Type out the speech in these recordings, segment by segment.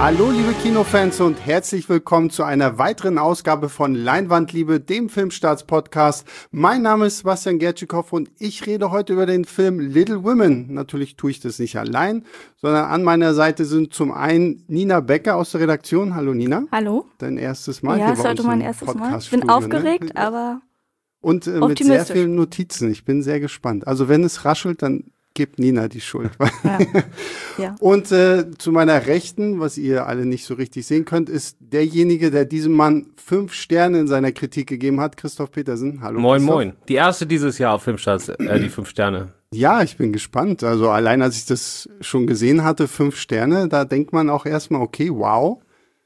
Hallo liebe Kinofans und herzlich willkommen zu einer weiteren Ausgabe von Leinwandliebe, dem Filmstarts-Podcast. Mein Name ist Sebastian Gertschikow und ich rede heute über den Film Little Women. Natürlich tue ich das nicht allein, sondern an meiner Seite sind zum einen Nina Becker aus der Redaktion. Hallo Nina. Hallo. Dein erstes Mal ja, hier es bei uns heute mein im erstes Mal. Ich Podcast-Studio, bin aufgeregt, ne? aber und mit sehr vielen Notizen. Ich bin sehr gespannt. Also wenn es raschelt, dann gibt Nina die Schuld. Ja. Ja. Und zu meiner Rechten, was ihr alle nicht so richtig sehen könnt, ist derjenige, der diesem Mann 5 Sterne in seiner Kritik gegeben hat, Christoph Petersen. Hallo Moin, Christoph. moin. Die erste dieses Jahr auf Filmstarts, die 5 Sterne. Ja, ich bin gespannt. Also allein als ich das schon gesehen hatte, 5 Sterne, da denkt man auch erstmal, okay, wow,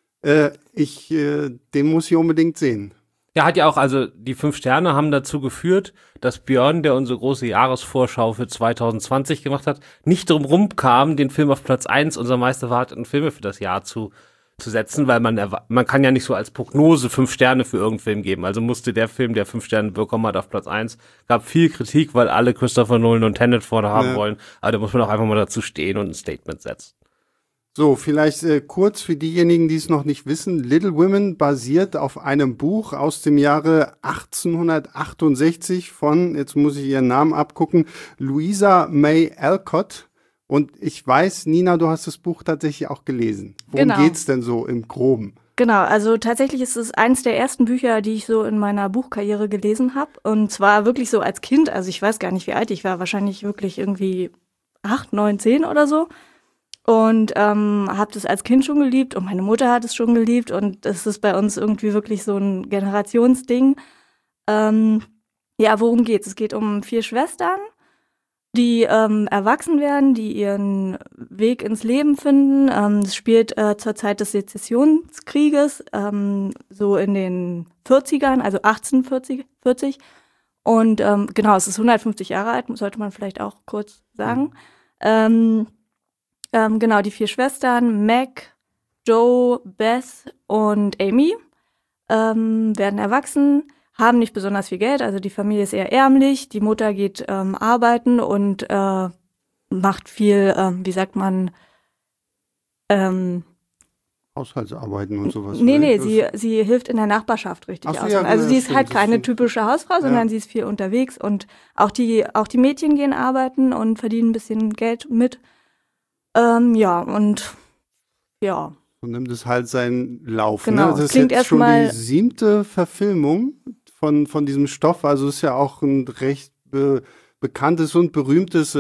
den muss ich unbedingt sehen. Ja, hat ja auch, also die 5 Sterne haben dazu geführt, dass Björn, der unsere große Jahresvorschau für 2020 gemacht hat, nicht drum rumkam, den Film auf Platz 1 unserer meistverwarteten Filme für das Jahr zu setzen, weil man kann ja nicht so als Prognose 5 Sterne für irgendeinen Film geben. Also musste der Film, der 5 Sterne bekommen hat, auf Platz 1, gab viel Kritik, weil alle Christopher Nolan und Tenet vorne haben wollen. Aber da muss man auch einfach mal dazu stehen und ein Statement setzen. So, vielleicht kurz für diejenigen, die es noch nicht wissen. Little Women basiert auf einem Buch aus dem Jahre 1868 von, jetzt muss ich ihren Namen abgucken, Louisa May Alcott. Und ich weiß, Nina, du hast das Buch tatsächlich auch gelesen. Worum geht's denn so im Groben? Genau, also tatsächlich ist es eins der ersten Bücher, die ich so in meiner Buchkarriere gelesen habe. Und zwar wirklich so als Kind, also ich weiß gar nicht, wie alt ich war, wahrscheinlich wirklich irgendwie 8, 9, 10 oder so. Und habe das als Kind schon geliebt und meine Mutter hat es schon geliebt und das ist bei uns irgendwie wirklich so ein Generationsding. Ja, worum geht's? Es geht um 4 Schwestern, die erwachsen werden, die ihren Weg ins Leben finden. Es spielt zur Zeit des Sezessionskrieges, so in den 40ern, also 1840. Und genau, es ist 150 Jahre alt, sollte man vielleicht auch kurz sagen. Genau, die 4 Schwestern, Meg, Joe, Beth und Amy, werden erwachsen, haben nicht besonders viel Geld, also die Familie ist eher ärmlich, die Mutter geht arbeiten und macht viel, wie sagt man, Haushaltsarbeiten und sowas. Nee, sie hilft in der Nachbarschaft richtig aus. Ja, also sie ist halt keine typische Hausfrau, sondern sie ist viel unterwegs und auch die Mädchen gehen arbeiten und verdienen ein bisschen Geld mit. Ja. So nimmt es halt seinen Lauf. Genau, ne? Das ist jetzt schon die 7. Verfilmung von diesem Stoff. Also es ist ja auch ein recht bekanntes und berühmtes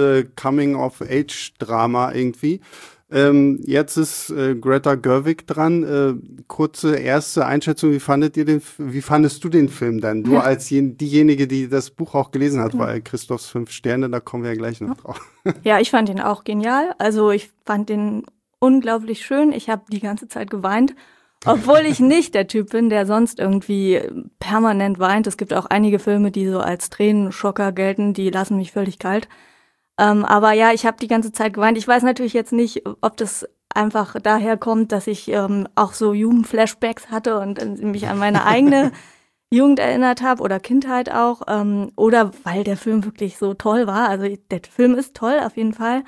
Coming-of-Age-Drama irgendwie. Jetzt ist Greta Gerwig dran. Kurze erste Einschätzung, wie fandest du den Film denn? Du als diejenige, die das Buch auch gelesen hat, weil Christophs 5 Sterne, da kommen wir ja gleich noch drauf. Ja, ich fand ihn auch genial. Also ich fand den unglaublich schön. Ich habe die ganze Zeit geweint, obwohl ich nicht der Typ bin, der sonst irgendwie permanent weint. Es gibt auch einige Filme, die so als Tränenschocker gelten, die lassen mich völlig kalt. Aber ja, ich habe die ganze Zeit geweint. Ich weiß natürlich jetzt nicht, ob das einfach daher kommt, dass ich auch so Jugendflashbacks hatte und mich an meine eigene Jugend erinnert habe oder Kindheit auch. Oder weil der Film wirklich so toll war. Also der Film ist toll, auf jeden Fall.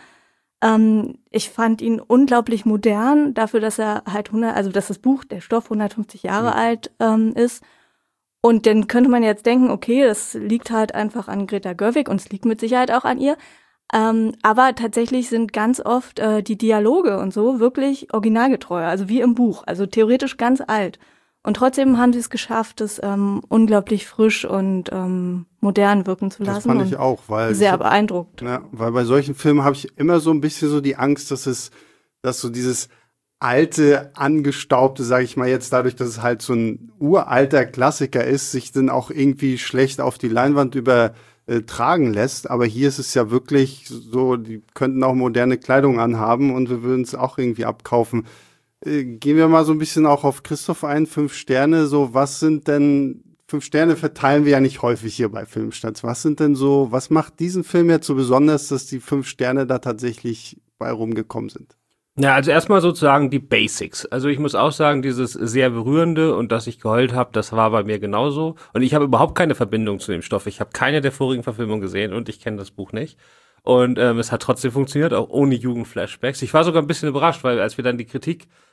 Ich fand ihn unglaublich modern, dafür, dass er halt dass das Buch, der Stoff 150 Jahre alt ist. Und dann könnte man jetzt denken, okay, das liegt halt einfach an Greta Gerwig und es liegt mit Sicherheit auch an ihr. Aber tatsächlich sind ganz oft die Dialoge und so wirklich originalgetreu, also wie im Buch, also theoretisch ganz alt. Und trotzdem haben sie es geschafft, es unglaublich frisch und modern wirken zu lassen. Das fand ich auch, weil sehr beeindruckt. Ja, weil bei solchen Filmen habe ich immer so ein bisschen so die Angst, dass so dieses alte, angestaubte, sage ich mal jetzt, dadurch, dass es halt so ein uralter Klassiker ist, sich dann auch irgendwie schlecht auf die Leinwand tragen lässt. Aber hier ist es ja wirklich so, die könnten auch moderne Kleidung anhaben und wir würden es auch irgendwie abkaufen. Gehen wir mal so ein bisschen auch auf Christoph ein, 5 Sterne, so was sind denn, 5 Sterne verteilen wir ja nicht häufig hier bei Filmstarts. Was macht diesen Film jetzt so besonders, dass die 5 Sterne da tatsächlich bei rumgekommen sind? Ja, also erstmal sozusagen die Basics. Also ich muss auch sagen, dieses sehr berührende und dass ich geheult habe, das war bei mir genauso. Und ich habe überhaupt keine Verbindung zu dem Stoff. Ich habe keine der vorigen Verfilmungen gesehen und ich kenne das Buch nicht. Und es hat trotzdem funktioniert, auch ohne Jugendflashbacks. Ich war sogar ein bisschen überrascht, weil als wir dann die Kritik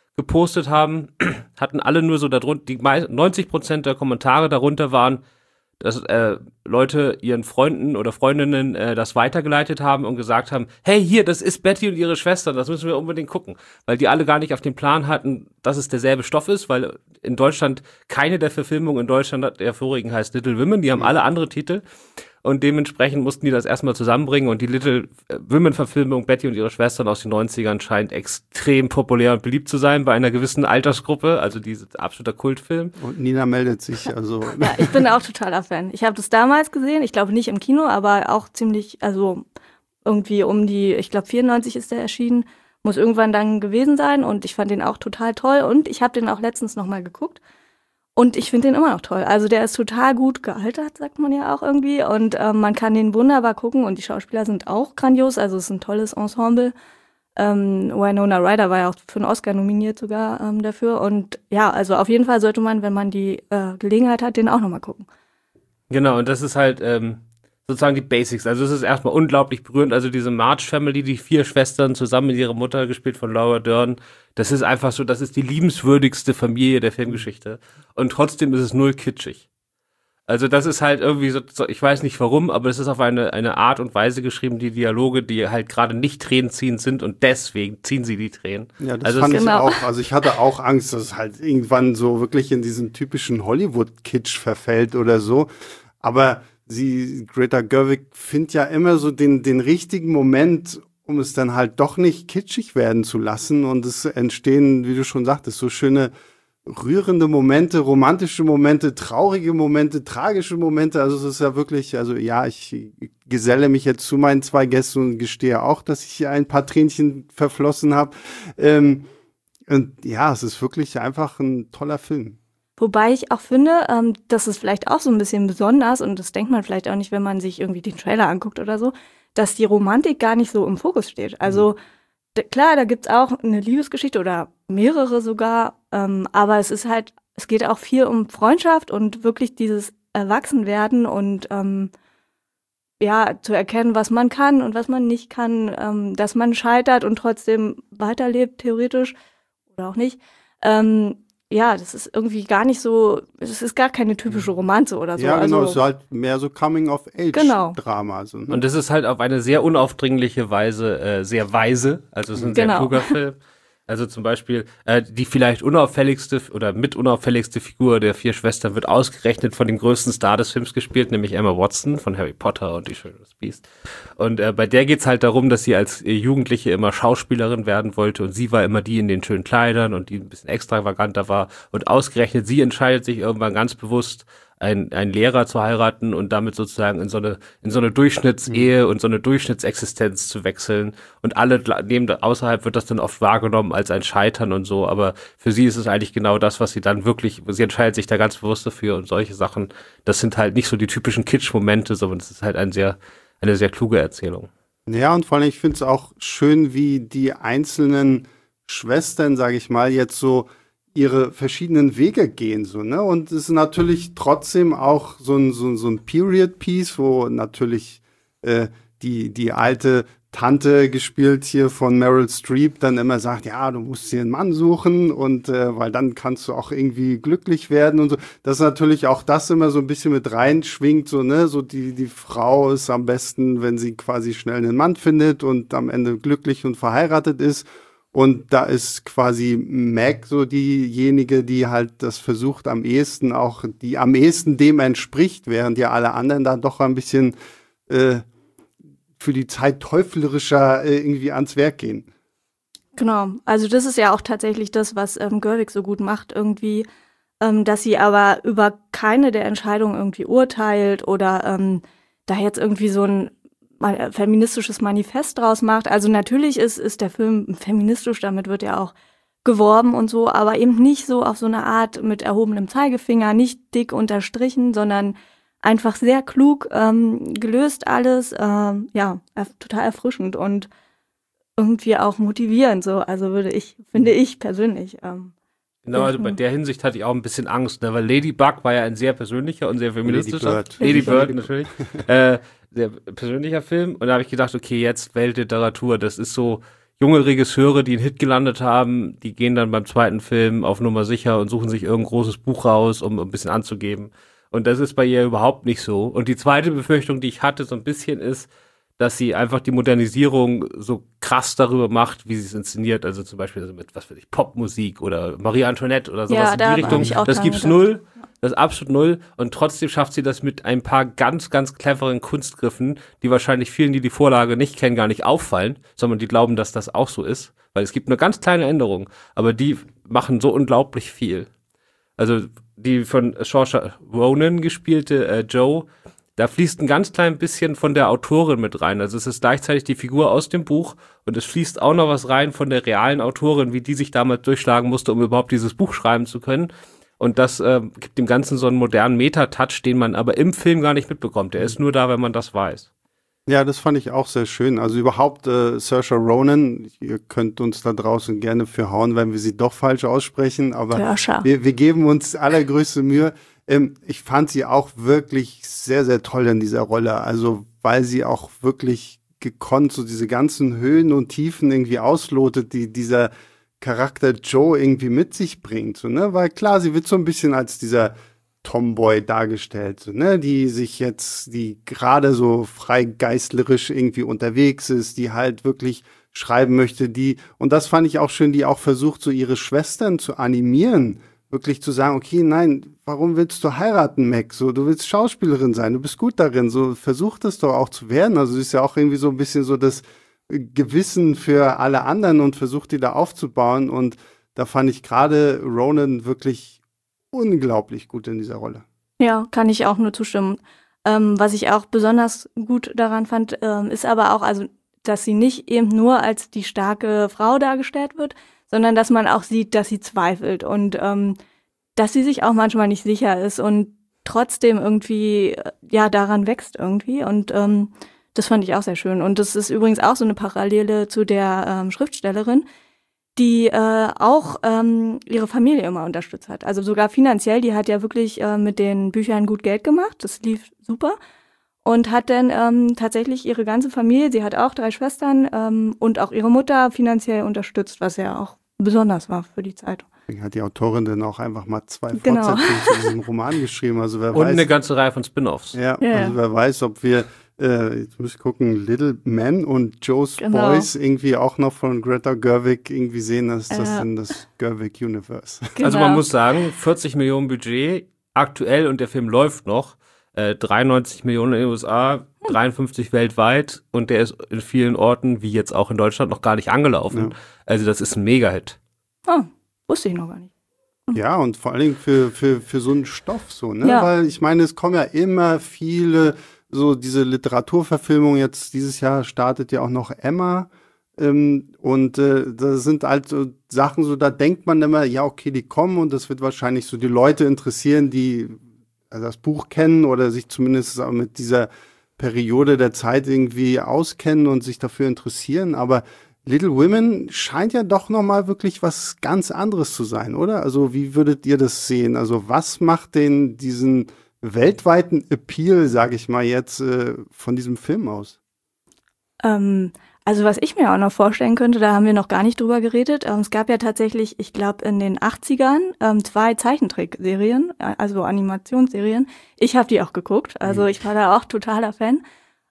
gepostet haben, hatten alle nur so darunter, 90% der Kommentare darunter waren, dass Leute ihren Freunden oder Freundinnen das weitergeleitet haben und gesagt haben, hey, hier, das ist Betty und ihre Schwestern, das müssen wir unbedingt gucken. Weil die alle gar nicht auf den Plan hatten, dass es derselbe Stoff ist, weil in Deutschland, keine der Verfilmungen in Deutschland der vorigen heißt Little Women, die haben alle andere Titel. Und dementsprechend mussten die das erstmal zusammenbringen und die Little Women-Verfilmung Betty und ihre Schwestern aus den 90ern scheint extrem populär und beliebt zu sein bei einer gewissen Altersgruppe, also diese absoluter Kultfilm. Und Nina meldet sich, also. Ja, ich bin auch totaler Fan. Ich habe das damals gesehen, ich glaube nicht im Kino, aber auch ziemlich, also irgendwie um die, ich glaube 94 ist der erschienen, muss irgendwann dann gewesen sein und ich fand den auch total toll und ich habe den auch letztens nochmal geguckt. Und ich finde den immer noch toll. Also der ist total gut gealtert, sagt man ja auch irgendwie. Und man kann den wunderbar gucken und die Schauspieler sind auch grandios. Also es ist ein tolles Ensemble. Winona Ryder war ja auch für einen Oscar nominiert sogar dafür. Und ja, also auf jeden Fall sollte man, wenn man die Gelegenheit hat, den auch nochmal gucken. Genau, und das ist halt sozusagen die Basics. Also es ist erstmal unglaublich berührend. Also diese March Family, die 4 Schwestern zusammen mit ihrer Mutter, gespielt von Laura Dern, das ist einfach so, das ist die liebenswürdigste Familie der Filmgeschichte. Und trotzdem ist es null kitschig. Also das ist halt irgendwie so, ich weiß nicht warum, aber es ist auf eine Art und Weise geschrieben, die Dialoge, die halt gerade nicht tränenziehend sind und deswegen ziehen sie die Tränen. Ja, das fand ich auch. Also ich hatte auch Angst, dass es halt irgendwann so wirklich in diesen typischen Hollywood-Kitsch verfällt oder so. Aber Greta Gerwig findet ja immer so den richtigen Moment, um es dann halt doch nicht kitschig werden zu lassen. Und es entstehen, wie du schon sagtest, so schöne rührende Momente, romantische Momente, traurige Momente, tragische Momente. Also es ist ja wirklich, also ja, ich geselle mich jetzt zu meinen 2 Gästen und gestehe auch, dass ich hier ein paar Tränchen verflossen habe. Und ja, es ist wirklich einfach ein toller Film. Wobei ich auch finde, das ist vielleicht auch so ein bisschen besonders und das denkt man vielleicht auch nicht, wenn man sich irgendwie den Trailer anguckt oder so, dass die Romantik gar nicht so im Fokus steht. Also klar, da gibt's auch eine Liebesgeschichte oder mehrere sogar, aber es geht auch viel um Freundschaft und wirklich dieses Erwachsenwerden und ja, zu erkennen, was man kann und was man nicht kann, dass man scheitert und trotzdem weiterlebt, theoretisch oder auch nicht. Ja, das ist irgendwie gar nicht so, es ist gar keine typische Romanze oder so. Ja, genau, also, es ist halt mehr so Coming-of-Age-Drama. So, ne? Und es ist halt auf eine sehr unaufdringliche Weise sehr weise, also es ist ein sehr kluger Film. Also zum Beispiel die vielleicht unauffälligste oder mit unauffälligste Figur der 4 Schwestern wird ausgerechnet von dem größten Star des Films gespielt, nämlich Emma Watson von Harry Potter und die Schöne und das Biest. Und bei der geht's halt darum, dass sie als Jugendliche immer Schauspielerin werden wollte und sie war immer die in den schönen Kleidern und die ein bisschen extravaganter war. Und ausgerechnet sie entscheidet sich irgendwann ganz bewusst, einen Lehrer zu heiraten und damit sozusagen in so eine Durchschnittsehe und so eine Durchschnittsexistenz zu wechseln. Und alle außerhalb wird das dann oft wahrgenommen als ein Scheitern und so. Aber für sie ist es eigentlich genau das, was sie dann wirklich, sie entscheidet sich da ganz bewusst dafür und solche Sachen. Das sind halt nicht so die typischen Kitsch-Momente, sondern es ist halt eine sehr kluge Erzählung. Ja, und vor allem, ich finde es auch schön, wie die einzelnen Schwestern, sage ich mal, jetzt so ihre verschiedenen Wege gehen, so, ne? Und es ist natürlich trotzdem auch so ein Period-Piece, wo natürlich die alte Tante, gespielt hier von Meryl Streep, dann immer sagt, ja, du musst dir einen Mann suchen und weil dann kannst du auch irgendwie glücklich werden und so. Dass natürlich auch das immer so ein bisschen mit reinschwingt, so, ne? So die Frau ist am besten, wenn sie quasi schnell einen Mann findet und am Ende glücklich und verheiratet ist. Und da ist quasi Meg so diejenige, die halt das versucht die am ehesten dem entspricht, während ja alle anderen da doch ein bisschen für die Zeit teuflerischer irgendwie ans Werk gehen. Genau, also das ist ja auch tatsächlich das, was Gerwig so gut macht, irgendwie, dass sie aber über keine der Entscheidungen irgendwie urteilt oder da jetzt irgendwie so ein feministisches Manifest draus macht. Also natürlich ist der Film feministisch, damit wird ja auch geworben und so, aber eben nicht so auf so eine Art mit erhobenem Zeigefinger, nicht dick unterstrichen, sondern einfach sehr klug gelöst alles, ja, total erfrischend und irgendwie auch motivierend, so, also finde ich persönlich. Genau, also bei der Hinsicht hatte ich auch ein bisschen Angst, ne, weil Ladybug war ja ein sehr persönlicher und sehr feministischer. Lady Bird natürlich. Sehr persönlicher Film. Und da habe ich gedacht, okay, jetzt Weltliteratur, das ist so, junge Regisseure, die einen Hit gelandet haben, die gehen dann beim zweiten Film auf Nummer sicher und suchen sich irgendein großes Buch raus, um ein bisschen anzugeben. Und das ist bei ihr überhaupt nicht so. Und die zweite Befürchtung, die ich hatte so ein bisschen ist, dass sie einfach die Modernisierung so krass darüber macht, wie sie es inszeniert. Also zum Beispiel mit, was weiß ich, Popmusik oder Marie Antoinette oder sowas Ja, in da die Richtung. hab ich auch Das dran gibt's gedacht. null. Das ist absolut null. Und trotzdem schafft sie das mit ein paar ganz, ganz cleveren Kunstgriffen, die wahrscheinlich vielen, die die Vorlage nicht kennen, gar nicht auffallen, sondern die glauben, dass das auch so ist. Weil es gibt nur ganz kleine Änderungen, aber die machen so unglaublich viel. Also die von Saoirse Ronan gespielte Joe, da fließt ein ganz klein bisschen von der Autorin mit rein. Also es ist gleichzeitig die Figur aus dem Buch und es fließt auch noch was rein von der realen Autorin, wie die sich damals durchschlagen musste, um überhaupt dieses Buch schreiben zu können. Und das gibt dem Ganzen so einen modernen Meta-Touch, den man aber im Film gar nicht mitbekommt. Der ist nur da, wenn man das weiß. Ja, das fand ich auch sehr schön. Also überhaupt Saoirse Ronan, ihr könnt uns da draußen gerne für hauen, wenn wir sie doch falsch aussprechen, aber wir geben uns allergrößte Mühe. Ich fand sie auch wirklich sehr, sehr toll in dieser Rolle. Also weil sie auch wirklich gekonnt so diese ganzen Höhen und Tiefen irgendwie auslotet, die dieser Charakter Joe irgendwie mit sich bringt. So, ne? Weil klar, sie wird so ein bisschen als dieser Tomboy dargestellt, so, ne? Die gerade so freigeistlerisch irgendwie unterwegs ist, die halt wirklich schreiben möchte, und das fand ich auch schön, die auch versucht, so ihre Schwestern zu animieren, wirklich zu sagen, okay, nein, warum willst du heiraten, Mac? So, du willst Schauspielerin sein, du bist gut darin, so versuch das doch auch zu werden. Also sie ist ja auch irgendwie so ein bisschen so das Gewissen für alle anderen und versucht die da aufzubauen. Und da fand ich gerade Ronan wirklich unglaublich gut in dieser Rolle. Ja, kann ich auch nur zustimmen. Was ich auch besonders gut daran fand, ist aber auch, also, dass sie nicht eben nur als die starke Frau dargestellt wird, sondern dass man auch sieht, dass sie zweifelt und dass sie sich auch manchmal nicht sicher ist und trotzdem irgendwie, ja, daran wächst irgendwie. Und das fand ich auch sehr schön. Und das ist übrigens auch so eine Parallele zu der Schriftstellerin, die auch ihre Familie immer unterstützt hat. Also sogar finanziell, die hat ja wirklich mit den Büchern gut Geld gemacht. Das lief super. Und hat dann tatsächlich ihre ganze Familie, sie hat auch 3 Schwestern und auch ihre Mutter finanziell unterstützt, was ja auch besonders war für die Zeit. Deswegen hat die Autorin dann auch einfach mal 2 Fortsetzungen zu diesem Roman geschrieben. Also wer Und weiß, eine ganze Reihe von Spin-Offs. Ja, also wer weiß, ob wir, jetzt muss ich gucken, Little Men und Joe's Boys irgendwie auch noch von Greta Gerwig irgendwie sehen, dass das dann das Gerwig-Universe. Genau. Also man muss sagen, 40 Millionen Budget aktuell und der Film läuft noch. 93 Millionen in den USA, 53 weltweit und der ist in vielen Orten, wie jetzt auch in Deutschland, noch gar nicht angelaufen. Ja. Also das ist ein Mega-Hit. Oh, wusste ich noch gar nicht. Ja, und vor allen Dingen für so einen Stoff so, ne? Ja. Weil ich meine, es kommen ja immer viele, so diese Literaturverfilmungen, jetzt dieses Jahr startet ja auch noch Emma und da sind halt so Sachen so, da denkt man immer, ja okay, die kommen und das wird wahrscheinlich so die Leute interessieren, die das Buch kennen oder sich zumindest mit dieser Periode der Zeit irgendwie auskennen und sich dafür interessieren. Aber Little Women scheint ja doch nochmal wirklich was ganz anderes zu sein, oder? Also wie würdet ihr das sehen? Also was macht denn diesen weltweiten Appeal, sage ich mal jetzt, von diesem Film aus? Also was ich mir auch noch vorstellen könnte, da haben wir noch gar nicht drüber geredet, es gab ja tatsächlich, ich glaube in den 80ern 2 Zeichentrickserien, also Animationsserien. Ich habe die auch geguckt, also ich war da auch totaler Fan.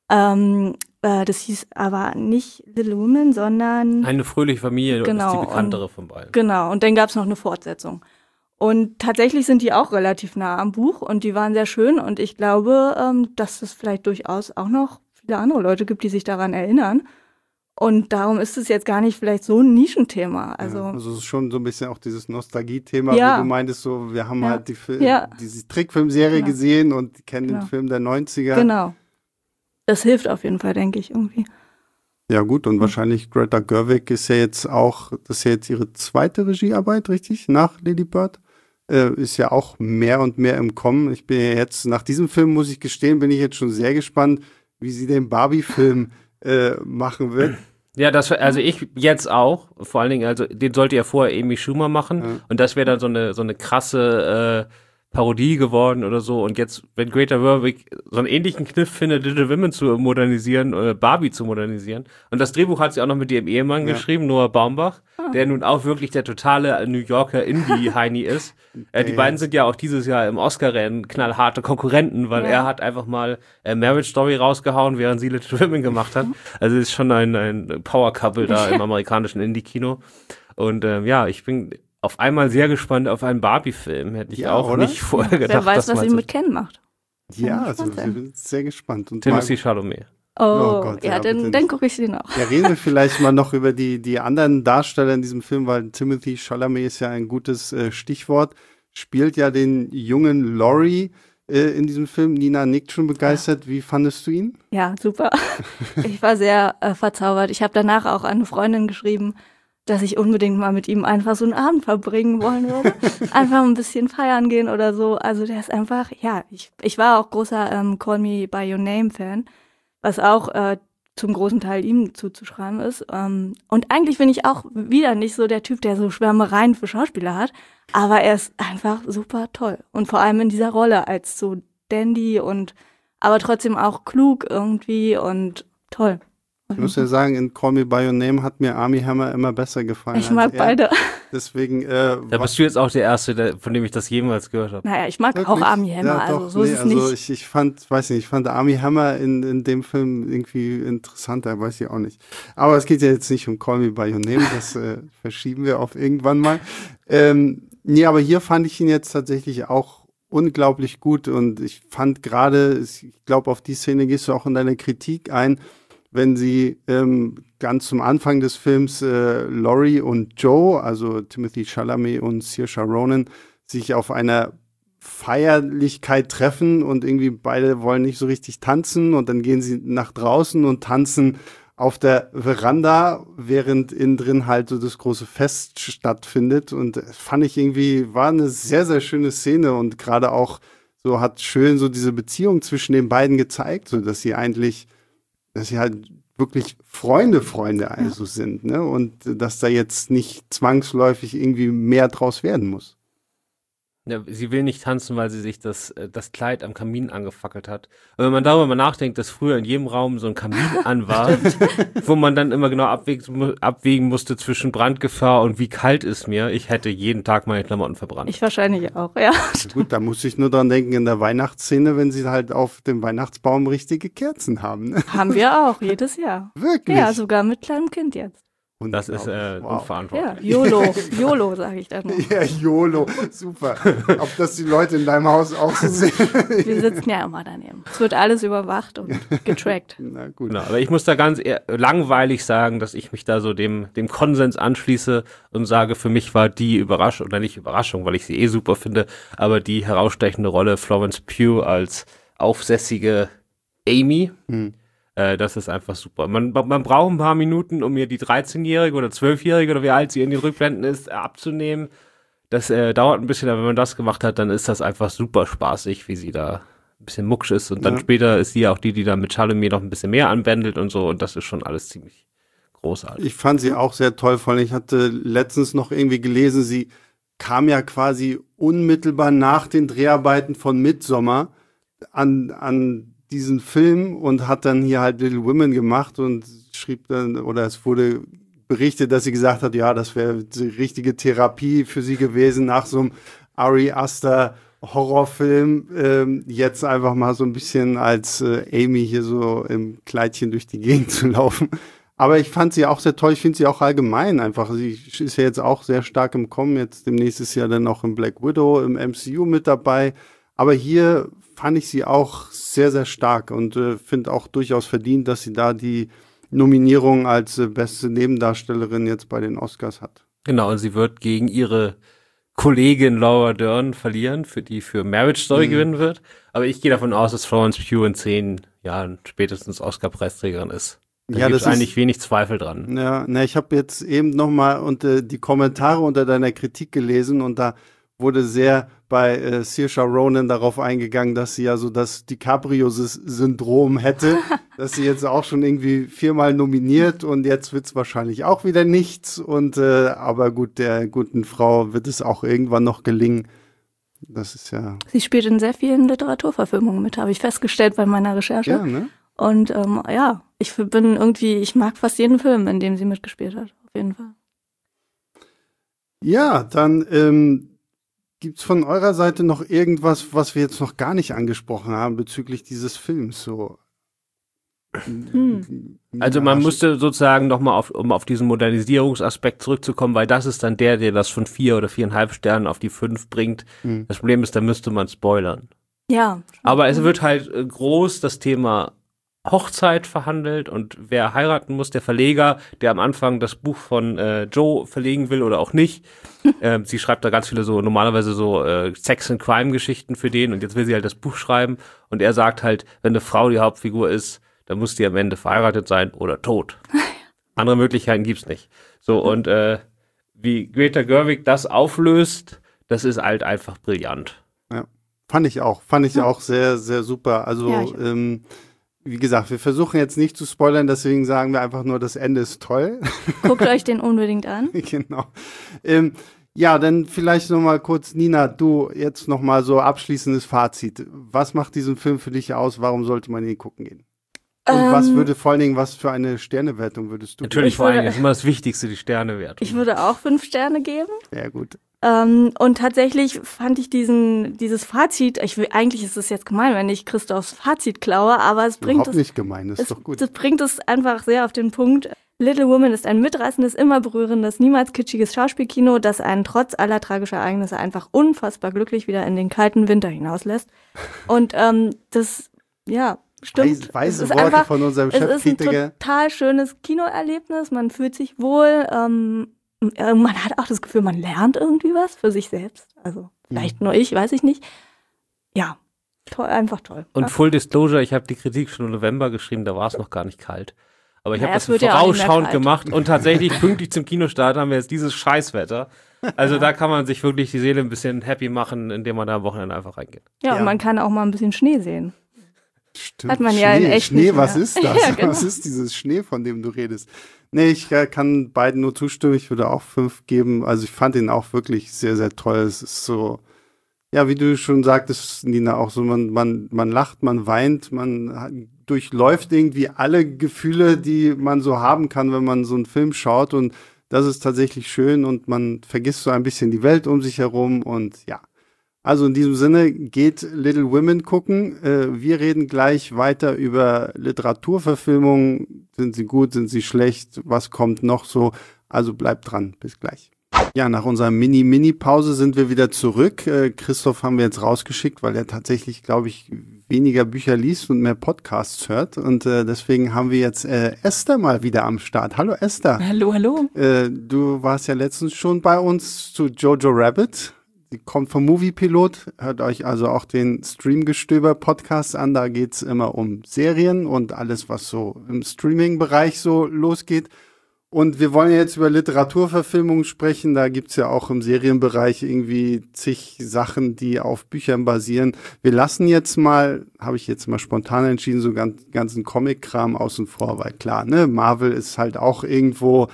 Das hieß aber nicht Little Women, sondern Eine fröhliche Familie, genau, ist die bekanntere von beiden. Genau, und dann gab es noch eine Fortsetzung. Und tatsächlich sind die auch relativ nah am Buch und die waren sehr schön und ich glaube, dass es vielleicht durchaus auch noch viele andere Leute gibt, die sich daran erinnern. Und darum ist es jetzt gar nicht vielleicht so ein Nischenthema. Also es ist schon so ein bisschen auch dieses Nostalgie-Thema, Ja. wie du meintest, so wir haben halt Ja. diese Trickfilmserie gesehen und kennen den Film der 90er. Genau. Das hilft auf jeden Fall, denke ich, irgendwie. Ja gut, und wahrscheinlich Greta Gerwig ist ja jetzt auch, das ist ja jetzt ihre zweite Regiearbeit, richtig? Nach Lady Bird. Ist ja auch mehr und mehr im Kommen. Ich bin ja jetzt, nach diesem Film, muss ich gestehen, bin ich jetzt schon sehr gespannt, wie sie den Barbie-Film machen wird. Ja, also ich jetzt auch, vor allen Dingen, also den sollte ja vorher Amy Schumer machen und das wäre dann so eine krasse Parodie geworden oder so. Und jetzt, wenn Greta Gerwig so einen ähnlichen Kniff findet, Little Women zu modernisieren, Barbie zu modernisieren. Und das Drehbuch hat sie auch noch mit ihrem Ehemann geschrieben, Noah Baumbach, der nun auch wirklich der totale New Yorker Indie-Heini ist. Die beiden sind ja auch dieses Jahr im Oscar-Rennen knallharte Konkurrenten, weil er hat einfach mal Marriage Story rausgehauen, während sie Little Women gemacht hat. Also ist schon ein Power-Couple da im amerikanischen Indie-Kino. Und ich bin auf einmal sehr gespannt auf einen Barbie-Film. Hätte ich auch oder? Nicht vorher gedacht. Wer weiß, was sie mit Ken macht. Ja, also ich bin sehr gespannt. Und Timothée Chalamet. Oh Gott, ja, dann gucke ich den auch. Ja, reden wir vielleicht mal noch über die anderen Darsteller in diesem Film, weil Timothée Chalamet ist ja ein gutes Stichwort. Spielt ja den jungen Laurie in diesem Film. Nina nickt schon begeistert. Wie fandest du ihn? Ja, super. Ich war sehr verzaubert. Ich habe danach auch an eine Freundin geschrieben, dass ich unbedingt mal mit ihm einfach so einen Abend verbringen wollen würde. Einfach ein bisschen feiern gehen oder so. Also der ist einfach, ich war auch großer Call Me By Your Name Fan, was auch zum großen Teil ihm zuzuschreiben ist. Und eigentlich bin ich auch wieder nicht so der Typ, der so Schwärmereien für Schauspieler hat, aber er ist einfach super toll. Und vor allem in dieser Rolle als so Dandy aber trotzdem auch klug irgendwie und toll. Ich muss ja sagen, in Call Me By Your Name hat mir Armie Hammer immer besser gefallen. Ich mag beide. Deswegen. Da bist du jetzt auch der Erste, von dem ich das jemals gehört habe. Naja, ich mag wirklich? Auch Armie Hammer, ja, also so ist es nicht. Also ich fand Armie Hammer in dem Film irgendwie interessanter, weiß ich auch nicht. Aber es geht ja jetzt nicht um Call Me By Your Name, das verschieben wir auf irgendwann mal. Aber hier fand ich ihn jetzt tatsächlich auch unglaublich gut und ich fand gerade, ich glaube, auf die Szene gehst du auch in deiner Kritik ein, wenn sie ganz zum Anfang des Films Laurie und Joe, also Timothée Chalamet und Saoirse Ronan, sich auf einer Feierlichkeit treffen und irgendwie beide wollen nicht so richtig tanzen und dann gehen sie nach draußen und tanzen auf der Veranda, während innen drin halt so das große Fest stattfindet und fand ich irgendwie, war eine sehr, sehr schöne Szene und gerade auch so hat schön so diese Beziehung zwischen den beiden gezeigt, so dass sie halt wirklich Freunde also sind, ne? Und dass da jetzt nicht zwangsläufig irgendwie mehr draus werden muss. Ja, sie will nicht tanzen, weil sie sich das Kleid am Kamin angefackelt hat. Und wenn man darüber mal nachdenkt, dass früher in jedem Raum so ein Kamin an war, wo man dann immer genau abwägen musste zwischen Brandgefahr und wie kalt ist mir, ich hätte jeden Tag meine Klamotten verbrannt. Ich wahrscheinlich auch, ja. Gut, da muss ich nur dran denken, in der Weihnachtsszene, wenn sie halt auf dem Weihnachtsbaum richtige Kerzen haben. Ne? Haben wir auch, jedes Jahr. Wirklich? Ja, sogar mit kleinem Kind jetzt. Und das ist unverantwortlich. Ja, YOLO sage ich dann noch. Ja, YOLO, super. Ob das die Leute in deinem Haus auch so sehen? Wir sitzen ja immer daneben. Es wird alles überwacht und getrackt. Na gut. Genau, aber ich muss da ganz langweilig sagen, dass ich mich da so dem Konsens anschließe und sage, für mich war die Überraschung, oder nicht Überraschung, weil ich sie super finde, aber die herausstechende Rolle Florence Pugh als aufsässige Amy. Das ist einfach super. Man braucht ein paar Minuten, um mir die 13-Jährige oder 12-Jährige oder wie alt sie in den Rückblenden ist, abzunehmen. Das dauert ein bisschen, aber wenn man das gemacht hat, dann ist das einfach super spaßig, wie sie da ein bisschen mucksch ist. Und dann später ist sie auch die da mit Chalamet noch ein bisschen mehr anbändelt und so. Und das ist schon alles ziemlich großartig. Ich fand sie auch sehr toll, vor allem ich hatte letztens noch irgendwie gelesen, sie kam ja quasi unmittelbar nach den Dreharbeiten von Midsommar an diesen Film und hat dann hier halt Little Women gemacht und schrieb dann, oder es wurde berichtet, dass sie gesagt hat, ja, das wäre die richtige Therapie für sie gewesen nach so einem Ari Aster Horrorfilm, jetzt einfach mal so ein bisschen als Amy hier so im Kleidchen durch die Gegend zu laufen. Aber ich fand sie auch sehr toll, ich finde sie auch allgemein einfach. Sie ist ja jetzt auch sehr stark im Kommen, jetzt demnächst ist ja dann auch im Black Widow, im MCU mit dabei. Aber hier fand ich sie auch sehr, sehr stark und finde auch durchaus verdient, dass sie da die Nominierung als beste Nebendarstellerin jetzt bei den Oscars hat. Genau, und sie wird gegen ihre Kollegin Laura Dern verlieren, die für Marriage Story gewinnen wird. Aber ich gehe davon aus, dass Florence Pugh in 10 Jahren spätestens Oscar-Preisträgerin ist. Da gibt es eigentlich wenig Zweifel dran. Ja, ich habe jetzt eben nochmal die Kommentare unter deiner Kritik gelesen und da wurde sehr bei Saoirse Ronan darauf eingegangen, dass sie ja so das DiCaprio-Syndrom hätte, dass sie jetzt auch schon irgendwie 4-mal nominiert und jetzt wird's wahrscheinlich auch wieder nichts. Und aber gut, der guten Frau wird es auch irgendwann noch gelingen. Das ist ja... Sie spielt in sehr vielen Literaturverfilmungen mit, habe ich festgestellt bei meiner Recherche. Ja, ne? Und ich mag fast jeden Film, in dem sie mitgespielt hat, auf jeden Fall. Ja, dann gibt's von eurer Seite noch irgendwas, was wir jetzt noch gar nicht angesprochen haben bezüglich dieses Films? So. Also man musste sozusagen nochmal um auf diesen Modernisierungsaspekt zurückzukommen, weil das ist dann der das von 4 oder 4,5 Sternen auf die 5 bringt. Das Problem ist, da müsste man spoilern. Ja. Aber es wird halt groß das Thema Hochzeit verhandelt und wer heiraten muss, der Verleger, der am Anfang das Buch von Joe verlegen will oder auch nicht. Sie schreibt da ganz viele normalerweise Sex- and Crime-Geschichten für den und jetzt will sie halt das Buch schreiben und er sagt halt, wenn eine Frau die Hauptfigur ist, dann muss die am Ende verheiratet sein oder tot. Andere Möglichkeiten gibt's nicht. So, und wie Greta Gerwig das auflöst, das ist halt einfach brillant. Ja, fand ich auch sehr, sehr super. Also, wie gesagt, wir versuchen jetzt nicht zu spoilern, deswegen sagen wir einfach nur, das Ende ist toll. Guckt euch den unbedingt an. Genau. Ja, dann vielleicht noch mal kurz, Nina, du jetzt noch mal so abschließendes Fazit. Was macht diesen Film für dich aus? Warum sollte man ihn gucken gehen? Und was für eine Sternewertung würdest du geben? Natürlich, vor allem ist immer das Wichtigste, die Sternewertung. Ich würde auch 5 Sterne geben. Sehr gut. Und tatsächlich fand ich dieses Fazit, eigentlich ist es jetzt gemein, wenn ich Christophs Fazit klaue, aber es bringt Überhaupt nicht gemein, ist doch gut. Das bringt es einfach sehr auf den Punkt. Little Women ist ein mitreißendes, immer berührendes, niemals kitschiges Schauspielkino, das einen trotz aller tragischen Ereignisse einfach unfassbar glücklich wieder in den kalten Winter hinauslässt. Und das, ja, stimmt. Weise Worte einfach, von unserem Chefkritiker. Es ist ein total schönes Kinoerlebnis, man fühlt sich wohl, man hat auch das Gefühl, man lernt irgendwie was für sich selbst. Also vielleicht nur ich, weiß ich nicht. Ja, toll, einfach toll. Und Full Disclosure, ich habe die Kritik schon im November geschrieben, da war es noch gar nicht kalt. Aber ich habe das vorausschauend gemacht und tatsächlich pünktlich zum Kinostart haben wir jetzt dieses Scheißwetter. Also da kann man sich wirklich die Seele ein bisschen happy machen, indem man da am Wochenende einfach reingeht. Ja, und man kann auch mal ein bisschen Schnee sehen. Stimmt. Hat man ja in echt Schnee, was ist das? Ja, genau. Was ist dieses Schnee, von dem du redest? Nee, ich kann beiden nur zustimmen. Ich würde auch 5 geben. Also ich fand ihn auch wirklich sehr, sehr toll. Es ist so, ja, wie du schon sagtest, Nina, auch so, man lacht, man weint, man durchläuft irgendwie alle Gefühle, die man so haben kann, wenn man so einen Film schaut. Und das ist tatsächlich schön und man vergisst so ein bisschen die Welt um sich herum und ja. Also in diesem Sinne, geht Little Women gucken. Wir reden gleich weiter über Literaturverfilmungen. Sind sie gut, sind sie schlecht? Was kommt noch so? Also bleibt dran. Bis gleich. Ja, nach unserer Mini-Pause sind wir wieder zurück. Christoph haben wir jetzt rausgeschickt, weil er tatsächlich, glaube ich, weniger Bücher liest und mehr Podcasts hört. Und deswegen haben wir jetzt Esther mal wieder am Start. Hallo Esther. Hallo, hallo. Du warst ja letztens schon bei uns zu Jojo Rabbit. Sie kommt vom Moviepilot, hört euch also auch den Streamgestöber-Podcast an, da geht's immer um Serien und alles, was so im Streaming-Bereich so losgeht. Und wir wollen jetzt über Literaturverfilmungen sprechen, da gibt's ja auch im Serienbereich irgendwie zig Sachen, die auf Büchern basieren. Wir lassen jetzt mal, habe ich jetzt mal spontan entschieden, so ganzen Comic-Kram außen vor, weil klar, ne, Marvel ist halt auch irgendwo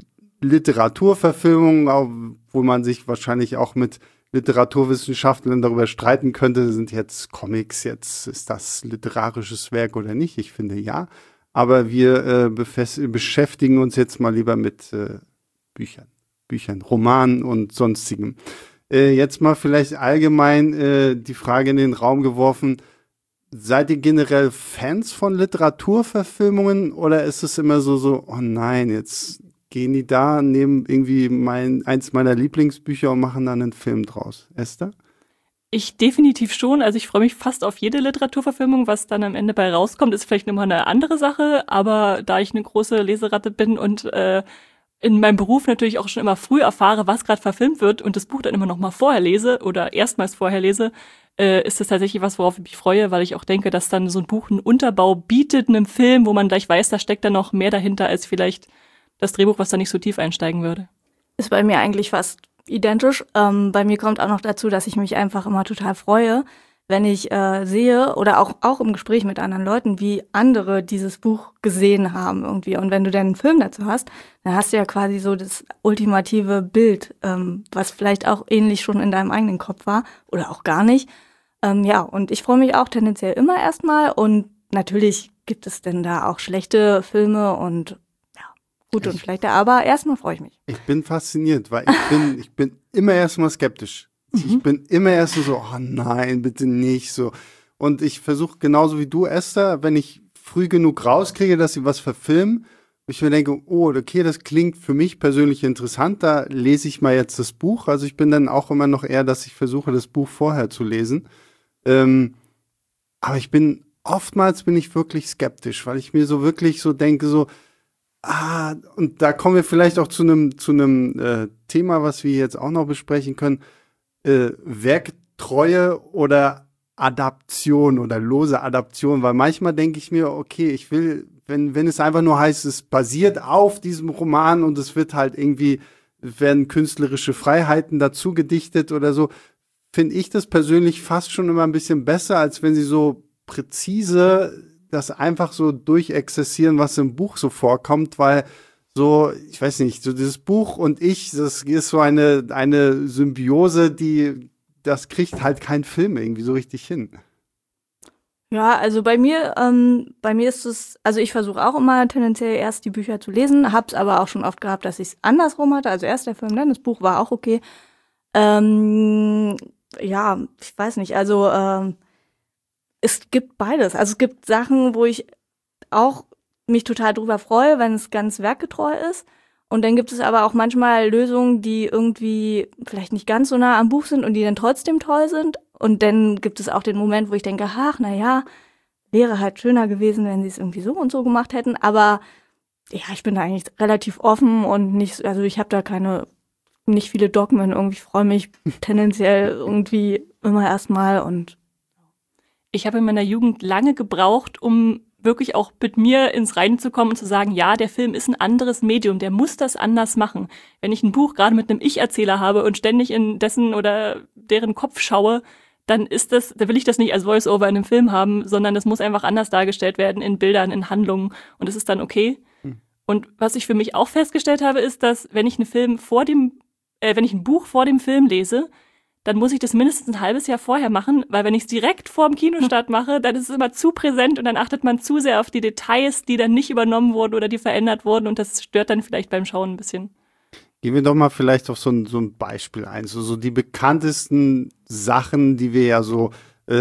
Literaturverfilmung, wo man sich wahrscheinlich auch mit Literaturwissenschaftlern darüber streiten könnte, sind jetzt Comics, jetzt ist das literarisches Werk oder nicht? Ich finde ja. Aber wir beschäftigen uns jetzt mal lieber mit Büchern, Romanen und sonstigem. Jetzt mal vielleicht allgemein die Frage in den Raum geworfen, seid ihr generell Fans von Literaturverfilmungen oder ist es immer so, oh nein, jetzt gehen die da, nehmen irgendwie eins meiner Lieblingsbücher und machen dann einen Film draus? Esther? Ich definitiv schon. Also ich freue mich fast auf jede Literaturverfilmung. Was dann am Ende bei rauskommt, ist vielleicht nochmal eine andere Sache. Aber da ich eine große Leseratte bin und in meinem Beruf natürlich auch schon immer früh erfahre, was gerade verfilmt wird und das Buch dann immer noch mal vorher lese oder erstmals vorher lese, ist das tatsächlich was, worauf ich mich freue, weil ich auch denke, dass dann so ein Buch einen Unterbau bietet, einem Film, wo man gleich weiß, da steckt dann noch mehr dahinter als vielleicht das Drehbuch, was da nicht so tief einsteigen würde. Ist bei mir eigentlich fast identisch. Bei mir kommt auch noch dazu, dass ich mich einfach immer total freue, wenn ich sehe oder auch im Gespräch mit anderen Leuten, wie andere dieses Buch gesehen haben irgendwie. Und wenn du dann einen Film dazu hast, dann hast du ja quasi so das ultimative Bild, was vielleicht auch ähnlich schon in deinem eigenen Kopf war oder auch gar nicht. Ja, und ich freue mich auch tendenziell immer erstmal. Und natürlich gibt es denn da auch schlechte Filme und ja, gute und schlechte, aber erstmal freue ich mich. Ich bin fasziniert, weil ich bin immer erstmal skeptisch. Ich bin immer erst so, oh nein, bitte nicht so. Und ich versuche genauso wie du, Esther, wenn ich früh genug rauskriege, dass sie was verfilmen, ich mir denke, oh, okay, das klingt für mich persönlich interessant, da lese ich mal jetzt das Buch. Also ich bin dann auch immer noch eher, dass ich versuche, das Buch vorher zu lesen. Aber oftmals bin ich wirklich skeptisch, weil ich mir so wirklich so denke, so, und da kommen wir vielleicht auch zu einem Thema, was wir jetzt auch noch besprechen können, Werktreue oder Adaption oder lose Adaption, weil manchmal denke ich mir, okay, ich will, wenn es einfach nur heißt, es basiert auf diesem Roman und es wird halt irgendwie, werden künstlerische Freiheiten dazu gedichtet oder so, finde ich das persönlich fast schon immer ein bisschen besser, als wenn sie so präzise das einfach so durchexerzieren, was im Buch so vorkommt, weil so, ich weiß nicht, so dieses Buch und ich, das ist so eine Symbiose, das kriegt halt kein Film irgendwie so richtig hin. Ja, also bei mir ist es, also ich versuche auch immer tendenziell erst die Bücher zu lesen, hab's aber auch schon oft gehabt, dass ich es andersrum hatte, also erst der Film, dann das Buch war auch okay. Ja, ich weiß nicht, also es gibt beides. Also es gibt Sachen, wo ich auch mich total drüber freue, wenn es ganz werkgetreu ist. Und dann gibt es aber auch manchmal Lösungen, die irgendwie vielleicht nicht ganz so nah am Buch sind und die dann trotzdem toll sind. Und dann gibt es auch den Moment, wo ich denke, ach, naja, wäre halt schöner gewesen, wenn sie es irgendwie so und so gemacht hätten. Aber ja, ich bin da eigentlich relativ offen und nicht, also ich habe da nicht viele Dogmen. Irgendwie freue mich tendenziell irgendwie immer erstmal und ich habe in meiner Jugend lange gebraucht, um wirklich auch mit mir ins Reine zu kommen und zu sagen, ja, der Film ist ein anderes Medium, der muss das anders machen. Wenn ich ein Buch gerade mit einem Ich-Erzähler habe und ständig in dessen oder deren Kopf schaue, dann da will ich das nicht als Voice-Over in einem Film haben, sondern das muss einfach anders dargestellt werden in Bildern, in Handlungen und das ist dann okay. Und was ich für mich auch festgestellt habe, ist, dass wenn ich ein Buch vor dem Film lese, dann muss ich das mindestens ein halbes Jahr vorher machen, weil wenn ich es direkt vor dem Kinostart mache, dann ist es immer zu präsent und dann achtet man zu sehr auf die Details, die dann nicht übernommen wurden oder die verändert wurden und das stört dann vielleicht beim Schauen ein bisschen. Gehen wir doch mal vielleicht auf so ein Beispiel ein, so die bekanntesten Sachen, die wir ja so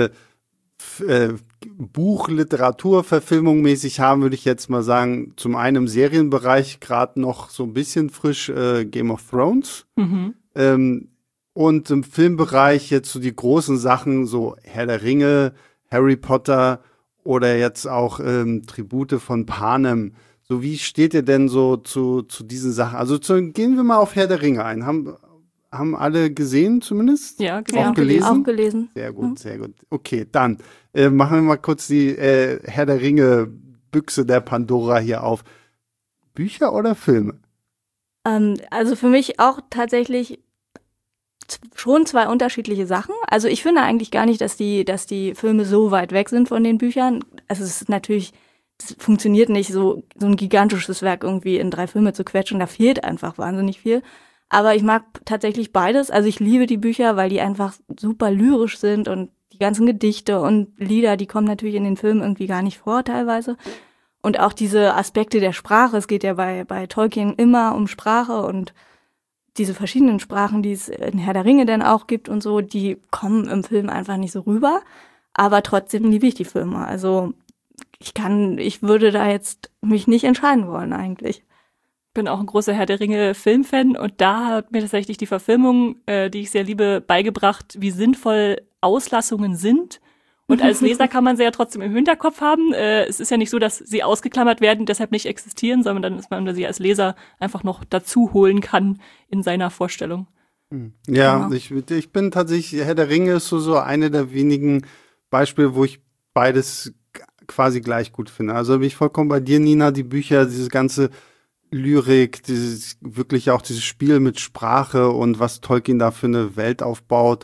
Buch-Literatur-Verfilmung mäßig haben, würde ich jetzt mal sagen, zum einen im Serienbereich gerade noch so ein bisschen frisch Game of Thrones. Und im Filmbereich jetzt so die großen Sachen, so Herr der Ringe, Harry Potter oder jetzt auch Tribute von Panem. So, wie steht ihr denn so zu diesen Sachen? Also gehen wir mal auf Herr der Ringe ein. Haben alle gesehen zumindest? Ja, auch gelesen. Auch gelesen. Sehr gut, sehr gut. Okay, dann machen wir mal kurz die Herr der Ringe Büchse der Pandora hier auf. Bücher oder Filme? Also für mich auch tatsächlich schon zwei unterschiedliche Sachen. Also ich finde eigentlich gar nicht, dass die Filme so weit weg sind von den Büchern. Also es ist natürlich, das funktioniert nicht, so ein gigantisches Werk irgendwie in 3 Filme zu quetschen. Da fehlt einfach wahnsinnig viel. Aber ich mag tatsächlich beides. Also ich liebe die Bücher, weil die einfach super lyrisch sind und die ganzen Gedichte und Lieder, die kommen natürlich in den Filmen irgendwie gar nicht vor teilweise. Und auch diese Aspekte der Sprache, es geht ja bei Tolkien immer um Sprache und diese verschiedenen Sprachen, die es in Herr der Ringe dann auch gibt und so, die kommen im Film einfach nicht so rüber. Aber trotzdem liebe ich die Filme. Also ich würde da jetzt mich nicht entscheiden wollen eigentlich. Ich bin auch ein großer Herr der Ringe Filmfan und da hat mir tatsächlich die Verfilmung, die ich sehr liebe, beigebracht, wie sinnvoll Auslassungen sind. Und als Leser kann man sie ja trotzdem im Hinterkopf haben. Es ist ja nicht so, dass sie ausgeklammert werden, deshalb nicht existieren, sondern dass man sie als Leser einfach noch dazu holen kann in seiner Vorstellung. Ja, genau. Ich bin tatsächlich, Herr der Ringe ist so eine der wenigen Beispiele, wo ich beides quasi gleich gut finde. Also bin ich vollkommen bei dir, Nina, die Bücher, diese ganze Lyrik, wirklich auch dieses Spiel mit Sprache und was Tolkien da für eine Welt aufbaut,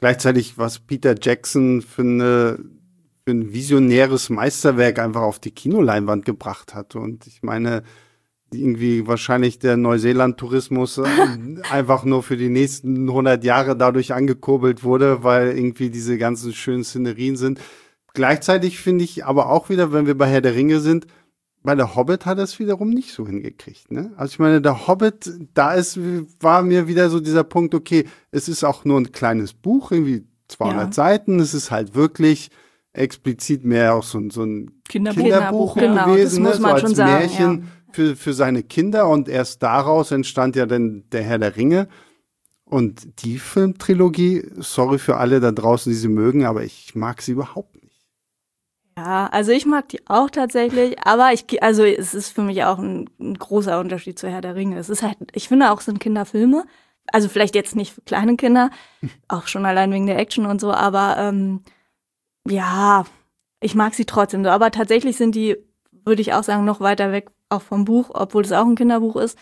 gleichzeitig, was Peter Jackson für ein visionäres Meisterwerk einfach auf die Kinoleinwand gebracht hat. Und ich meine, irgendwie wahrscheinlich der Neuseeland-Tourismus einfach nur für die nächsten 100 Jahre dadurch angekurbelt wurde, weil irgendwie diese ganzen schönen Szenerien sind. Gleichzeitig finde ich aber auch wieder, wenn wir bei Herr der Ringe sind, bei der Hobbit hat er es wiederum nicht so hingekriegt, ne? Also ich meine, der Hobbit, war mir wieder so dieser Punkt, okay, es ist auch nur ein kleines Buch, irgendwie 200 Seiten, es ist halt wirklich explizit mehr auch so ein Kinderbuch genau, gewesen, das muss man so als schon sagen, Märchen für seine Kinder, und erst daraus entstand ja dann der Herr der Ringe. Und die Filmtrilogie, sorry für alle da draußen, die sie mögen, aber ich mag sie überhaupt nicht. Ja, also ich mag die auch tatsächlich, aber es ist für mich auch ein großer Unterschied zu Herr der Ringe. Es ist halt, ich finde auch, es sind Kinderfilme, also vielleicht jetzt nicht für kleine Kinder, auch schon allein wegen der Action und so, aber ja, ich mag sie trotzdem so. Aber tatsächlich sind die, würde ich auch sagen, noch weiter weg auch vom Buch, obwohl es auch ein Kinderbuch ist.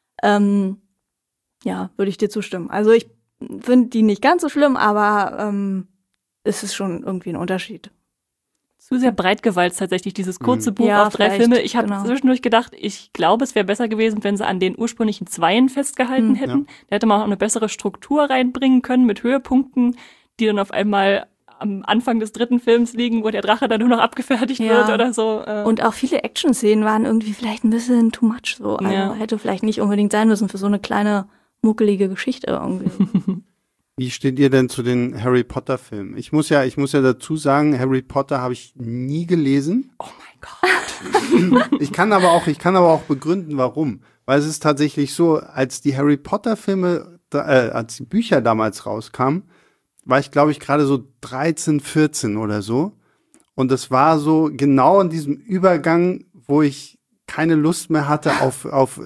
Ja, würde ich dir zustimmen. Also ich finde die nicht ganz so schlimm, aber es ist schon irgendwie ein Unterschied. Zu sehr breit gewalzt tatsächlich, dieses kurze Buch auf 3 Filme. Ich habe zwischendurch gedacht, ich glaube, es wäre besser gewesen, wenn sie an den ursprünglichen 2 festgehalten hätten. Ja. Da hätte man auch eine bessere Struktur reinbringen können mit Höhepunkten, die dann auf einmal am Anfang des 3. Films liegen, wo der Drache dann nur noch abgefertigt wird oder so. Und auch viele Action-Szenen waren irgendwie vielleicht ein bisschen too much so. Also hätte vielleicht nicht unbedingt sein müssen für so eine kleine, muckelige Geschichte irgendwie. Wie steht ihr denn zu den Harry Potter-Filmen? Ich muss ja dazu sagen, Harry Potter habe ich nie gelesen. Oh mein Gott. Ich kann aber auch begründen, warum. Weil es ist tatsächlich so, als die Harry Potter-Filme, als die Bücher damals rauskamen, war ich, glaube ich, gerade so 13, 14 oder so. Und das war so genau in diesem Übergang, wo ich keine Lust mehr hatte auf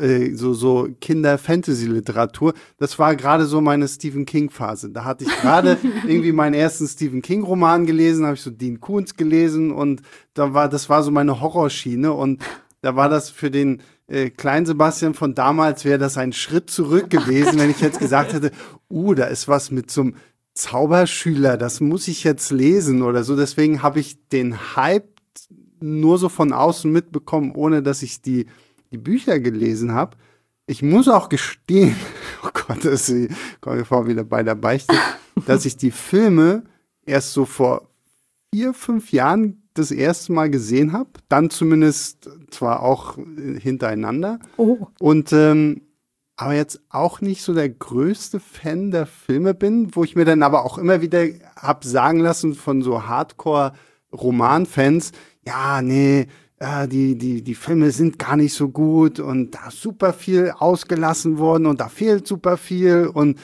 so Kinder-Fantasy-Literatur. Das war gerade so meine Stephen King-Phase. Da hatte ich gerade irgendwie meinen ersten Stephen King-Roman gelesen, habe ich so Dean Koontz gelesen, und das war so meine Horrorschiene, und da war das für den kleinen Sebastian von damals, wäre das ein Schritt zurück gewesen, wenn ich jetzt gesagt hätte, da ist was mit so einem Zauberschüler, das muss ich jetzt lesen oder so. Deswegen habe ich den Hype nur so von außen mitbekommen, ohne dass ich die Bücher gelesen habe. Ich muss auch gestehen, oh Gott, komme ich vor wieder bei der Beichte, dass ich die Filme erst so vor 4, 5 Jahren das erste Mal gesehen habe. Dann zumindest zwar auch hintereinander. Oh. Und aber jetzt auch nicht so der größte Fan der Filme bin, wo ich mir dann aber auch immer wieder hab sagen lassen von so Hardcore-Roman-Fans, ja, nee, die Filme sind gar nicht so gut und da ist super viel ausgelassen worden und da fehlt super viel, und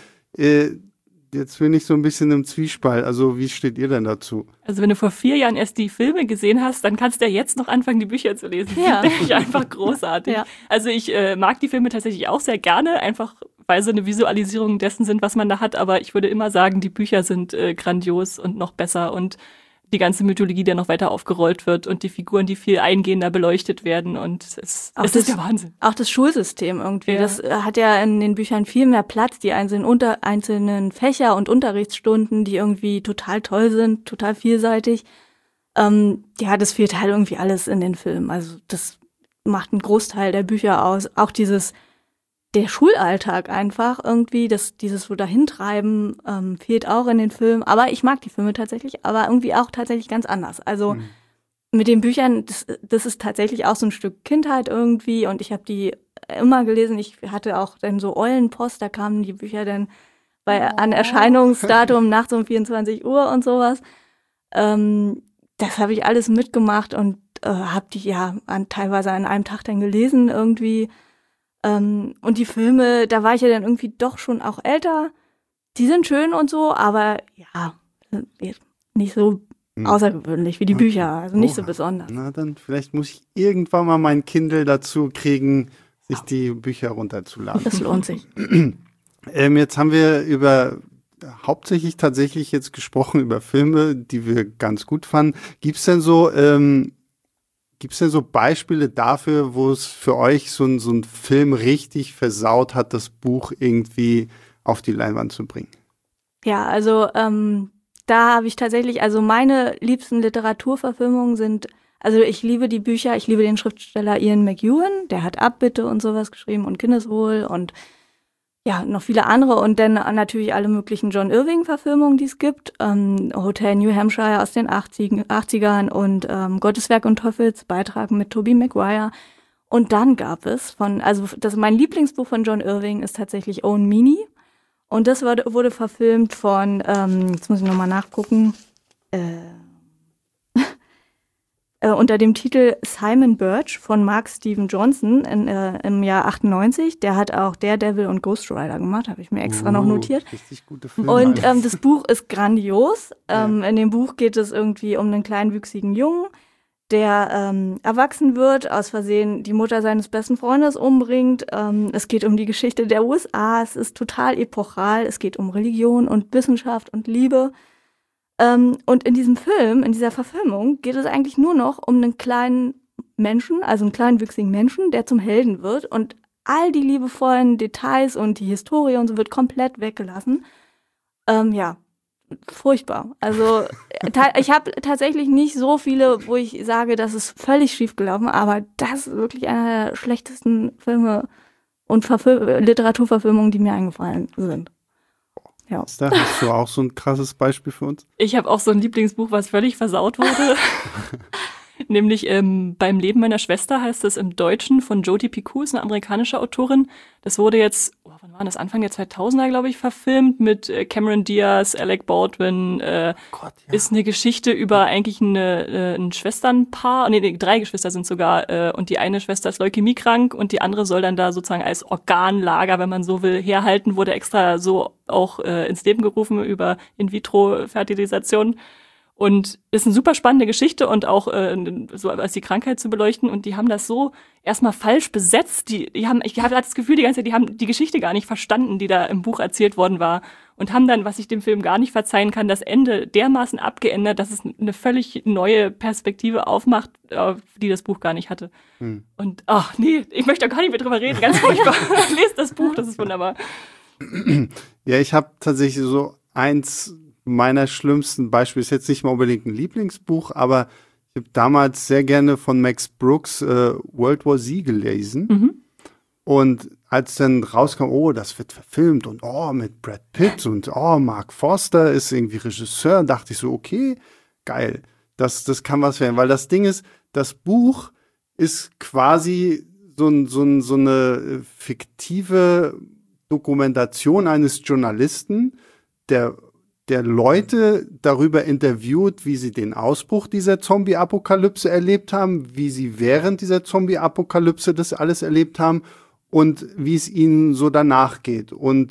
jetzt bin ich so ein bisschen im Zwiespalt. Also wie steht ihr denn dazu? Also wenn du vor 4 Jahren erst die Filme gesehen hast, dann kannst du ja jetzt noch anfangen, die Bücher zu lesen. Ja. Das finde ich einfach großartig. Ja. Also ich mag die Filme tatsächlich auch sehr gerne, einfach weil sie eine Visualisierung dessen sind, was man da hat. Aber ich würde immer sagen, die Bücher sind grandios und noch besser, und die ganze Mythologie, die noch weiter aufgerollt wird, und die Figuren, die viel eingehender beleuchtet werden, und es ist der Wahnsinn. Auch das Schulsystem irgendwie, das hat ja in den Büchern viel mehr Platz, die einzelnen Fächer und Unterrichtsstunden, die irgendwie total toll sind, total vielseitig. Das fehlt halt irgendwie alles in den Filmen. Also das macht einen Großteil der Bücher aus. Auch der Schulalltag einfach irgendwie, dieses so dahintreiben fehlt auch in den Filmen. Aber ich mag die Filme tatsächlich, aber irgendwie auch tatsächlich ganz anders. Also mit den Büchern, das ist tatsächlich auch so ein Stück Kindheit irgendwie, und ich habe die immer gelesen. Ich hatte auch dann so Eulenpost, da kamen die Bücher dann an Erscheinungsdatum nachts um 24 Uhr und sowas. Das habe ich alles mitgemacht und habe die teilweise an einem Tag dann gelesen irgendwie. Und die Filme, da war ich ja dann irgendwie doch schon auch älter. Die sind schön und so, aber nicht so außergewöhnlich wie die Bücher, also nicht so besonders. Na, dann vielleicht muss ich irgendwann mal mein Kindle dazu kriegen, sich die Bücher runterzuladen. Das lohnt sich. Jetzt haben wir hauptsächlich tatsächlich jetzt gesprochen über Filme, die wir ganz gut fanden. Gibt's denn so Beispiele dafür, wo es für euch so ein Film richtig versaut hat, das Buch irgendwie auf die Leinwand zu bringen? Ja, also da habe ich tatsächlich, also meine liebsten Literaturverfilmungen sind, also ich liebe die Bücher, ich liebe den Schriftsteller Ian McEwan, der hat Abbitte und sowas geschrieben und Kindeswohl und ja, noch viele andere und dann natürlich alle möglichen John Irving-Verfilmungen, die es gibt. Hotel New Hampshire aus den 80ern und Gotteswerk und Teufelsbeitrag mit Tobey Maguire. Und dann gab es mein Lieblingsbuch von John Irving ist tatsächlich Owen Meany. Und das wurde verfilmt von, jetzt muss ich nochmal nachgucken, unter dem Titel Simon Birch von Mark Steven Johnson im Jahr 98. Der hat auch Daredevil und Ghost Rider gemacht, habe ich mir extra noch notiert. Richtig gute Filme. Und das Buch ist grandios. In dem Buch geht es irgendwie um einen kleinwüchsigen Jungen, der erwachsen wird, aus Versehen die Mutter seines besten Freundes umbringt. Es geht um die Geschichte der USA. Es ist total epochal. Es geht um Religion und Wissenschaft und Liebe. Und in diesem Film, in dieser Verfilmung, geht es eigentlich nur noch um einen kleinen Menschen, also einen kleinwüchsigen Menschen, der zum Helden wird. Und all die liebevollen Details und die Historie und so wird komplett weggelassen. Ja, furchtbar. Also ich habe tatsächlich nicht so viele, wo ich sage, das ist völlig schief gelaufen, aber das ist wirklich einer der schlechtesten Filme und Literaturverfilmungen, die mir eingefallen sind. Ja. Hast du auch so ein krasses Beispiel für uns? Ich habe auch so ein Lieblingsbuch, was völlig versaut wurde. Nämlich Beim Leben meiner Schwester heißt es im Deutschen von Jodi Picoult, ist eine amerikanische Autorin. Das wurde jetzt, wann war das? Anfang der 2000er, glaube ich, verfilmt mit Cameron Diaz, Alec Baldwin. Ist eine Geschichte über eigentlich ein Schwesternpaar. Nee, 3 Geschwister sind sogar. Und die eine Schwester ist leukämiekrank und die andere soll dann da sozusagen als Organlager, wenn man so will, herhalten. Wurde extra so auch ins Leben gerufen über In-vitro-Fertilisation. Und ist eine super spannende Geschichte und auch so als die Krankheit zu beleuchten. Und die haben das so erstmal falsch besetzt. Ich habe das Gefühl die ganze Zeit, die haben die Geschichte gar nicht verstanden, die da im Buch erzählt worden war. Und haben dann, was ich dem Film gar nicht verzeihen kann, das Ende dermaßen abgeändert, dass es eine völlig neue Perspektive aufmacht, die das Buch gar nicht hatte. Und, nee, ich möchte auch gar nicht mehr drüber reden. Ganz furchtbar. Lest das Buch, das ist wunderbar. Ja, ich habe tatsächlich so eins meiner schlimmsten Beispiele, ist jetzt nicht mal unbedingt ein Lieblingsbuch, aber ich habe damals sehr gerne von Max Brooks World War Z gelesen. Und als dann rauskam, das wird verfilmt und mit Brad Pitt und Mark Forster ist irgendwie Regisseur, dachte ich so, okay, geil, das kann was werden. Weil das Ding ist, das Buch ist quasi so eine fiktive Dokumentation eines Journalisten, der Leute darüber interviewt, wie sie den Ausbruch dieser Zombie-Apokalypse erlebt haben, wie sie während dieser Zombie-Apokalypse das alles erlebt haben und wie es ihnen so danach geht. Und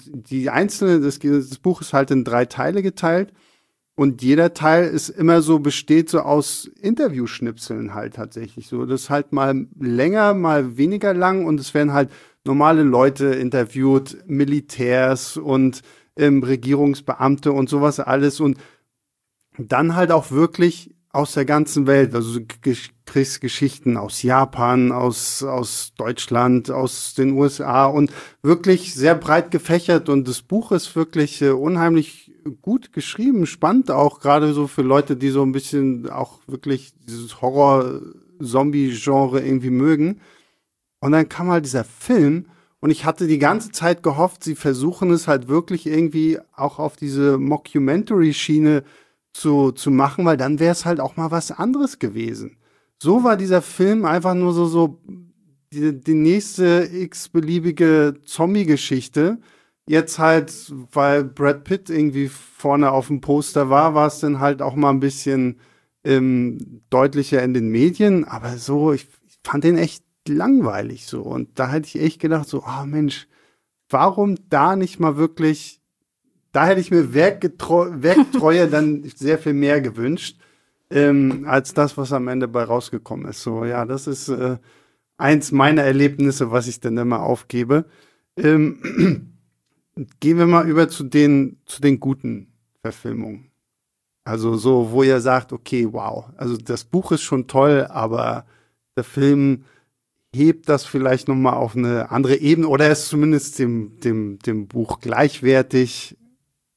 das Buch ist halt in 3 Teile geteilt und jeder Teil ist immer so, besteht so aus Interviewschnipseln halt tatsächlich so. Das ist halt mal länger, mal weniger lang und es werden halt normale Leute interviewt, Militärs und Regierungsbeamte und sowas alles und dann halt auch wirklich aus der ganzen Welt, also kriegst Geschichten aus Japan, aus Deutschland, aus den USA und wirklich sehr breit gefächert und das Buch ist wirklich unheimlich gut geschrieben, spannend auch, gerade so für Leute, die so ein bisschen auch wirklich dieses Horror-Zombie-Genre irgendwie mögen. Und dann kam halt dieser Film und ich hatte die ganze Zeit gehofft, sie versuchen es halt wirklich irgendwie auch auf diese Mockumentary-Schiene zu machen, weil dann wäre es halt auch mal was anderes gewesen. So war dieser Film einfach nur so die nächste x-beliebige Zombie-Geschichte. Jetzt halt, weil Brad Pitt irgendwie vorne auf dem Poster war es dann halt auch mal ein bisschen deutlicher in den Medien. Aber so, ich fand den echt langweilig so. Und da hätte ich echt gedacht so, Mensch, warum da nicht mal wirklich, da hätte ich mir Werktreue dann sehr viel mehr gewünscht, als das, was am Ende bei rausgekommen ist. So, ja, das ist eins meiner Erlebnisse, was ich dann immer aufgebe. Gehen wir mal über zu den guten Verfilmungen. Also so, wo ihr sagt, okay, wow, also das Buch ist schon toll, aber der Film hebt das vielleicht nochmal auf eine andere Ebene oder ist zumindest dem Buch gleichwertig.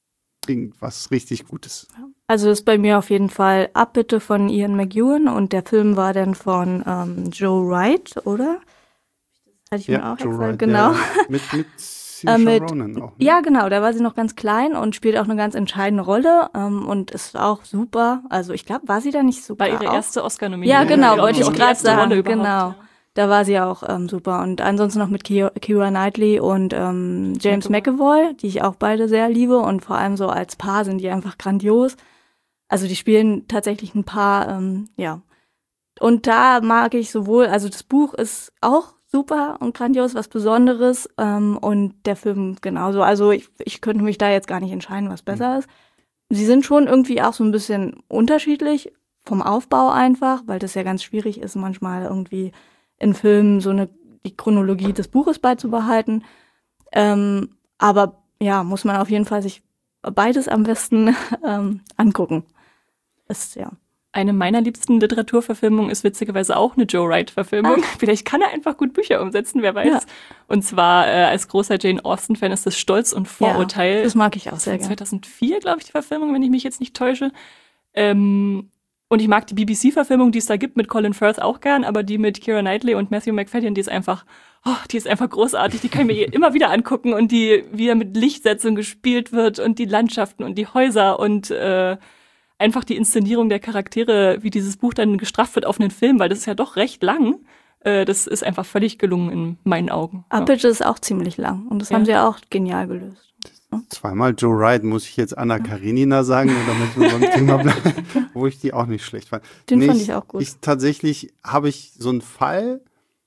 klingt was richtig Gutes. Also das ist bei mir auf jeden Fall Abbitte von Ian McEwan und der Film war dann von Joe Wright, oder? Hatte ich mir auch Joe extra, Wright, genau. Mit Saoirse Ronan auch. Ne? Ja, genau, da war sie noch ganz klein und spielt auch eine ganz entscheidende Rolle und ist auch super. Also ich glaube, war sie da nicht super? War ihre erste Oscar-Nominierung. Ja, genau, Ja, wollte ich genau. gerade sagen, Rolle genau. überhaupt, ja. Da war sie auch super. Und ansonsten noch mit Keira Knightley und James McAvoy, die ich auch beide sehr liebe. Und vor allem so als Paar sind die einfach grandios. Also die spielen tatsächlich ein Paar, ja. Und da mag ich sowohl, also das Buch ist auch super und grandios, was Besonderes. Und der Film genauso. Also ich könnte mich da jetzt gar nicht entscheiden, was besser ist. Sie sind schon irgendwie auch so ein bisschen unterschiedlich vom Aufbau einfach, weil das ja ganz schwierig ist, manchmal irgendwie in Filmen so die Chronologie des Buches beizubehalten. Aber ja, muss man auf jeden Fall sich beides am besten angucken. Ist, ja. Eine meiner liebsten Literaturverfilmungen ist witzigerweise auch eine Joe Wright-Verfilmung. Vielleicht kann er einfach gut Bücher umsetzen, wer weiß. Ja. Und zwar als großer Jane Austen-Fan ist das Stolz und Vorurteil. Ja, das mag ich auch sehr gerne. 2004, glaube ich, die Verfilmung, wenn ich mich jetzt nicht täusche. Und ich mag die BBC-Verfilmung, die es da gibt, mit Colin Firth auch gern, aber die mit Keira Knightley und Matthew McFadden, die ist einfach großartig. Die kann ich mir immer wieder angucken und die wieder mit Lichtsetzung gespielt wird und die Landschaften und die Häuser und einfach die Inszenierung der Charaktere, wie dieses Buch dann gestrafft wird auf einen Film, weil das ist ja doch recht lang. Das ist einfach völlig gelungen in meinen Augen. Abbitte ist auch ziemlich lang und das haben sie ja auch genial gelöst. Zweimal Joe Wright, muss ich jetzt Anna Karenina sagen, damit wir beim Thema bleiben, wo ich die auch nicht schlecht fand. Den fand ich auch gut. Tatsächlich habe ich so einen Fall,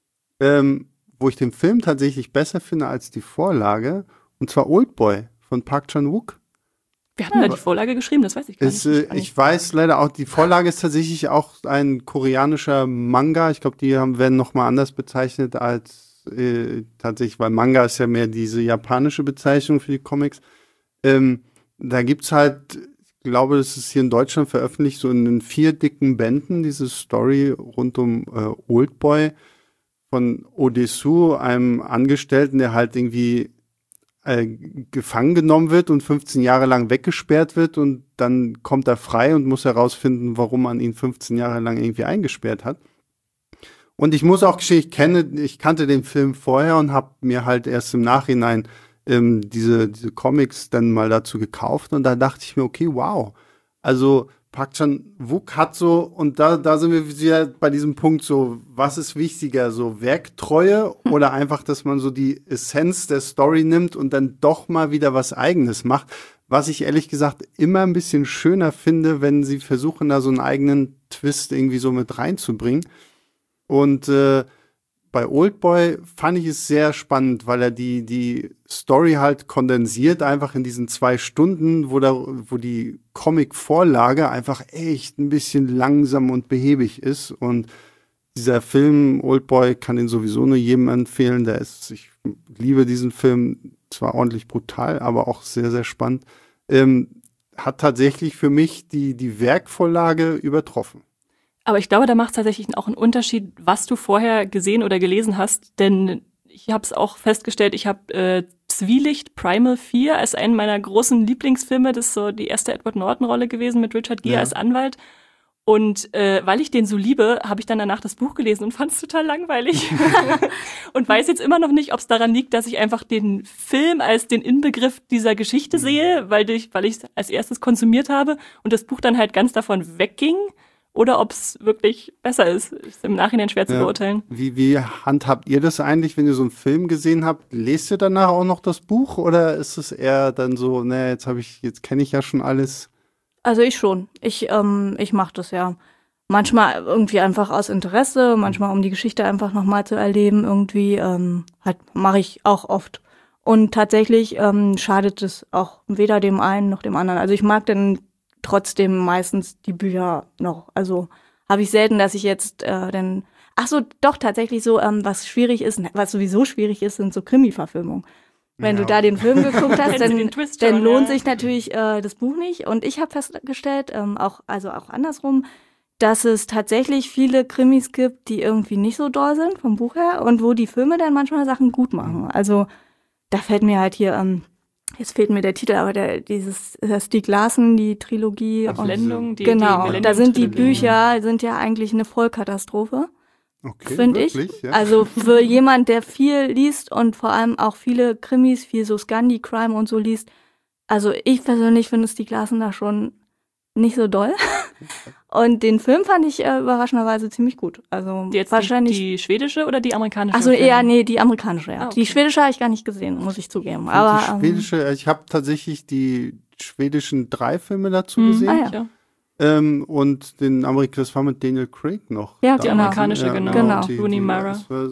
wo ich den Film tatsächlich besser finde als die Vorlage, und zwar Oldboy von Park Chan-wook. Wir hatten da die Vorlage geschrieben, das weiß ich gar nicht. Ich weiß leider auch, die Vorlage ist tatsächlich auch ein koreanischer Manga. Ich glaube, werden nochmal anders bezeichnet als tatsächlich, weil Manga ist ja mehr diese japanische Bezeichnung für die Comics. Da gibt's halt, ich glaube, das ist hier in Deutschland veröffentlicht, so in 4 dicken Bänden, diese Story rund um Oldboy von Odessu, einem Angestellten, der halt irgendwie gefangen genommen wird und 15 Jahre lang weggesperrt wird und dann kommt er frei und muss herausfinden, warum man ihn 15 Jahre lang irgendwie eingesperrt hat. Und ich muss auch gestehen, ich kannte den Film vorher und habe mir halt erst im Nachhinein diese Comics dann mal dazu gekauft und da dachte ich mir, okay, wow. Also Park Chan-wook hat so, und da sind wir wieder bei diesem Punkt so, was ist wichtiger, so Werktreue oder einfach, dass man so die Essenz der Story nimmt und dann doch mal wieder was Eigenes macht. Was ich ehrlich gesagt immer ein bisschen schöner finde, wenn sie versuchen, da so einen eigenen Twist irgendwie so mit reinzubringen. Und bei Oldboy fand ich es sehr spannend, weil er die Story halt kondensiert, einfach in diesen 2 Stunden, wo die Comic-Vorlage einfach echt ein bisschen langsam und behäbig ist. Und dieser Film Oldboy kann ihn sowieso nur jedem empfehlen. Ich liebe diesen Film, zwar ordentlich brutal, aber auch sehr, sehr spannend. Hat tatsächlich für mich die Werkvorlage übertroffen. Aber ich glaube, da macht es tatsächlich auch einen Unterschied, was du vorher gesehen oder gelesen hast. Denn ich habe es auch festgestellt, ich habe Zwielicht Primal 4 als einen meiner großen Lieblingsfilme. Das ist so die erste Edward Norton-Rolle gewesen mit Richard Gere als Anwalt. Und weil ich den so liebe, habe ich dann danach das Buch gelesen und fand es total langweilig. Und weiß jetzt immer noch nicht, ob es daran liegt, dass ich einfach den Film als den Inbegriff dieser Geschichte sehe, weil ich es als erstes konsumiert habe und das Buch dann halt ganz davon wegging. Oder ob es wirklich besser ist im Nachhinein schwer zu beurteilen. Wie handhabt ihr das eigentlich, wenn ihr so einen Film gesehen habt? Lest ihr danach auch noch das Buch oder ist es eher dann so, jetzt kenne ich ja schon alles? Also ich schon. Ich mache das ja. Manchmal irgendwie einfach aus Interesse, manchmal um die Geschichte einfach nochmal zu erleben, irgendwie mache ich auch oft. Und tatsächlich schadet es auch weder dem einen noch dem anderen. Also ich mag dann trotzdem meistens die Bücher noch. Also habe ich selten, dass ich jetzt tatsächlich so, was schwierig ist, was sowieso schwierig ist, sind so Krimi-Verfilmungen. Wenn du da den Film geguckt hast, dann lohnt sich natürlich das Buch nicht. Und ich habe festgestellt, auch andersrum, dass es tatsächlich viele Krimis gibt, die irgendwie nicht so doll sind vom Buch her und wo die Filme dann manchmal Sachen gut machen. Also da fällt mir halt hier jetzt fehlt mir der Titel, aber dieses Stieg Larsson, die Trilogie. Blendung, genau, die da sind die Millennium-Trilogie. Bücher, sind ja eigentlich eine Vollkatastrophe, Okay, finde ich. wirklich, ja. Also für jemand, der viel liest und vor allem auch viele Krimis, viel so Scandi-Crime und so liest, also ich persönlich finde Stieg Larsson da schon nicht so doll. Und den Film fand ich überraschenderweise ziemlich gut. Also Jetzt wahrscheinlich. die schwedische oder die amerikanische? Also eher, nee, die amerikanische, ja. Ah, okay. Die schwedische habe ich gar nicht gesehen, muss ich zugeben. Die Aber schwedische, ich habe tatsächlich die schwedischen 3 Filme dazu Ah, gesehen. ja. Und den das war mit Daniel Craig noch. Ja, Die genau. amerikanische, genau. Genau. Rooney Mara. Das war,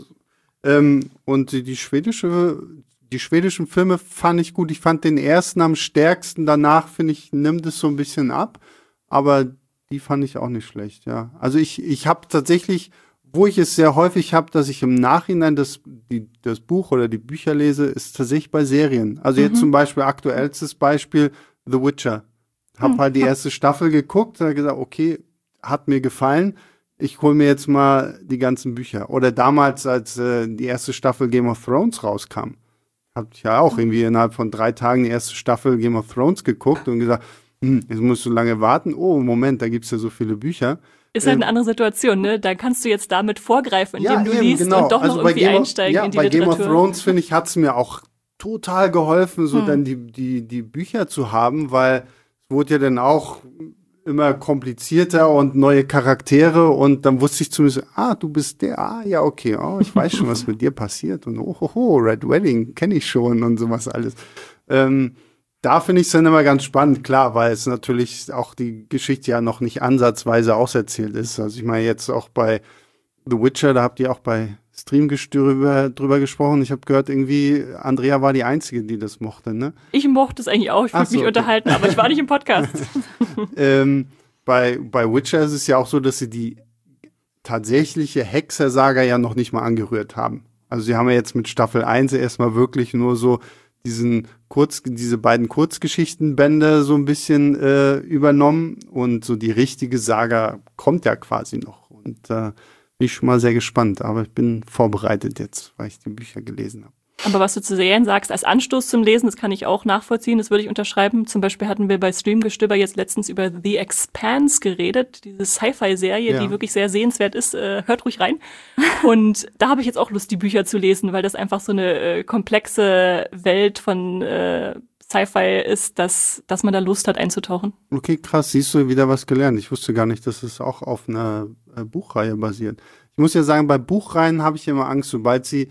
und die schwedischen Filme fand ich gut. Ich fand den ersten am stärksten. Danach, finde ich, nimmt es so ein bisschen ab. Aber die fand ich auch nicht schlecht, ja. Also ich habe tatsächlich, wo ich es sehr häufig habe, dass ich im Nachhinein das Buch oder die Bücher lese, ist tatsächlich bei Serien. Also jetzt zum Beispiel aktuellstes Beispiel The Witcher. Hab halt die erste Staffel geguckt und hab gesagt, okay, hat mir gefallen. Ich hole mir jetzt mal die ganzen Bücher. Oder damals, als die erste Staffel Game of Thrones rauskam, habe ich ja auch irgendwie innerhalb von 3 Tagen die erste Staffel Game of Thrones geguckt und gesagt, jetzt musst du lange warten. Oh, Moment, da gibt's ja so viele Bücher. Ist halt eine andere Situation, ne? Da kannst du jetzt damit vorgreifen, indem du eben, liest genau. und doch Also noch bei irgendwie Game of- einsteigen in die bei Literatur. Game of Thrones, finde ich, hat's mir auch total geholfen, so dann die Bücher zu haben, weil es wurde ja dann auch immer komplizierter und neue Charaktere und dann wusste ich zumindest, du bist der, ja, okay, ich weiß schon, was mit dir passiert und Red Wedding kenne ich schon und sowas alles. Da finde ich es dann immer ganz spannend, klar, weil es natürlich auch die Geschichte ja noch nicht ansatzweise auserzählt ist. Also ich meine jetzt auch bei The Witcher, da habt ihr auch bei Streamgestöber drüber gesprochen. Ich habe gehört, irgendwie Andrea war die Einzige, die das mochte, ne? Ich mochte es eigentlich auch, ich wollte mich unterhalten, aber ich war nicht im Podcast. Bei Witcher ist es ja auch so, dass sie die tatsächliche Hexersaga ja noch nicht mal angerührt haben. Also sie haben ja jetzt mit Staffel 1 erstmal wirklich nur so diese beiden Kurzgeschichtenbände so ein bisschen übernommen und so die richtige Saga kommt ja quasi noch. Und bin ich schon mal sehr gespannt, aber ich bin vorbereitet jetzt, weil ich die Bücher gelesen habe. Aber was du zu Serien sagst, als Anstoß zum Lesen, das kann ich auch nachvollziehen, das würde ich unterschreiben. Zum Beispiel hatten wir bei Streamgestöber jetzt letztens über The Expanse geredet, diese Sci-Fi-Serie, die wirklich sehr sehenswert ist. Hört ruhig rein. Und da habe ich jetzt auch Lust, die Bücher zu lesen, weil das einfach so eine komplexe Welt von Sci-Fi ist, dass man da Lust hat einzutauchen. Okay, krass, siehst du wieder was gelernt. Ich wusste gar nicht, dass es auch auf einer Buchreihe basiert. Ich muss ja sagen, bei Buchreihen habe ich immer Angst, sobald sie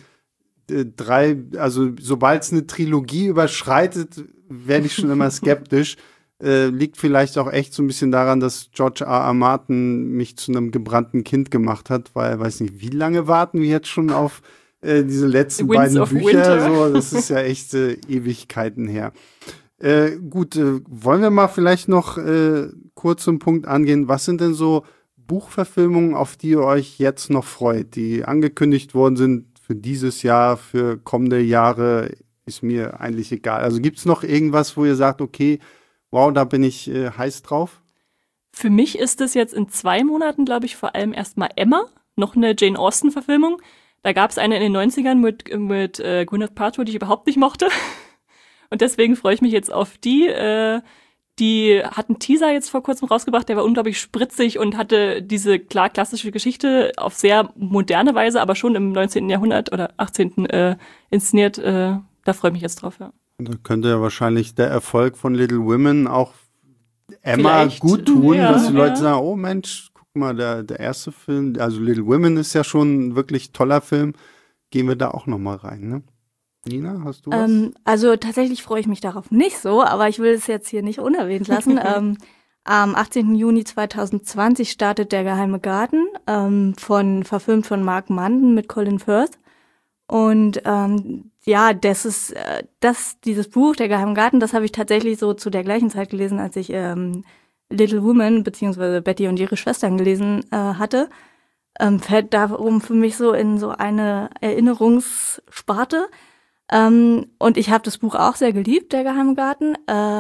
sobald es eine Trilogie überschreitet, werde ich schon immer skeptisch. Liegt vielleicht auch echt so ein bisschen daran, dass George R.R. Martin mich zu einem gebrannten Kind gemacht hat, weil, weiß nicht, wie lange warten wir jetzt schon auf diese letzten beiden Bücher? So, das ist ja echt Ewigkeiten her. Gut, wollen wir mal vielleicht noch kurz zum Punkt angehen. Was sind denn so Buchverfilmungen, auf die ihr euch jetzt noch freut, die angekündigt worden sind für dieses Jahr, für kommende Jahre, ist mir eigentlich egal. Also gibt's noch irgendwas, wo ihr sagt, okay, wow, da bin ich heiß drauf? Für mich ist es jetzt in 2 Monaten, glaube ich, vor allem erstmal Emma, noch eine Jane Austen-Verfilmung. Da gab es eine in den 90ern mit Gwyneth Paltrow, die ich überhaupt nicht mochte. Und deswegen freue ich mich jetzt auf die. Die hat einen Teaser jetzt vor kurzem rausgebracht, der war unglaublich spritzig und hatte diese klar klassische Geschichte auf sehr moderne Weise, aber schon im 19. Jahrhundert oder 18. Inszeniert. Da freue ich mich jetzt drauf, ja. Da könnte ja wahrscheinlich der Erfolg von Little Women auch Emma Vielleicht, gut tun, ja, dass die Leute ja. sagen, oh Mensch, guck mal, der erste Film, also Little Women ist ja schon ein wirklich toller Film, gehen wir da auch noch mal rein, ne? Nina, hast du was? Also tatsächlich freue ich mich darauf nicht so, aber ich will es jetzt hier nicht unerwähnt lassen. Am 18. Juni 2020 startet Der geheime Garten, verfilmt von Mark Munden mit Colin Firth. Und das ist dieses Buch, Der geheime Garten, das habe ich tatsächlich so zu der gleichen Zeit gelesen, als ich Little Women bzw. Betty und ihre Schwestern gelesen hatte. Fällt darum für mich so in so eine Erinnerungssparte. Und ich habe das Buch auch sehr geliebt, Der geheime Garten.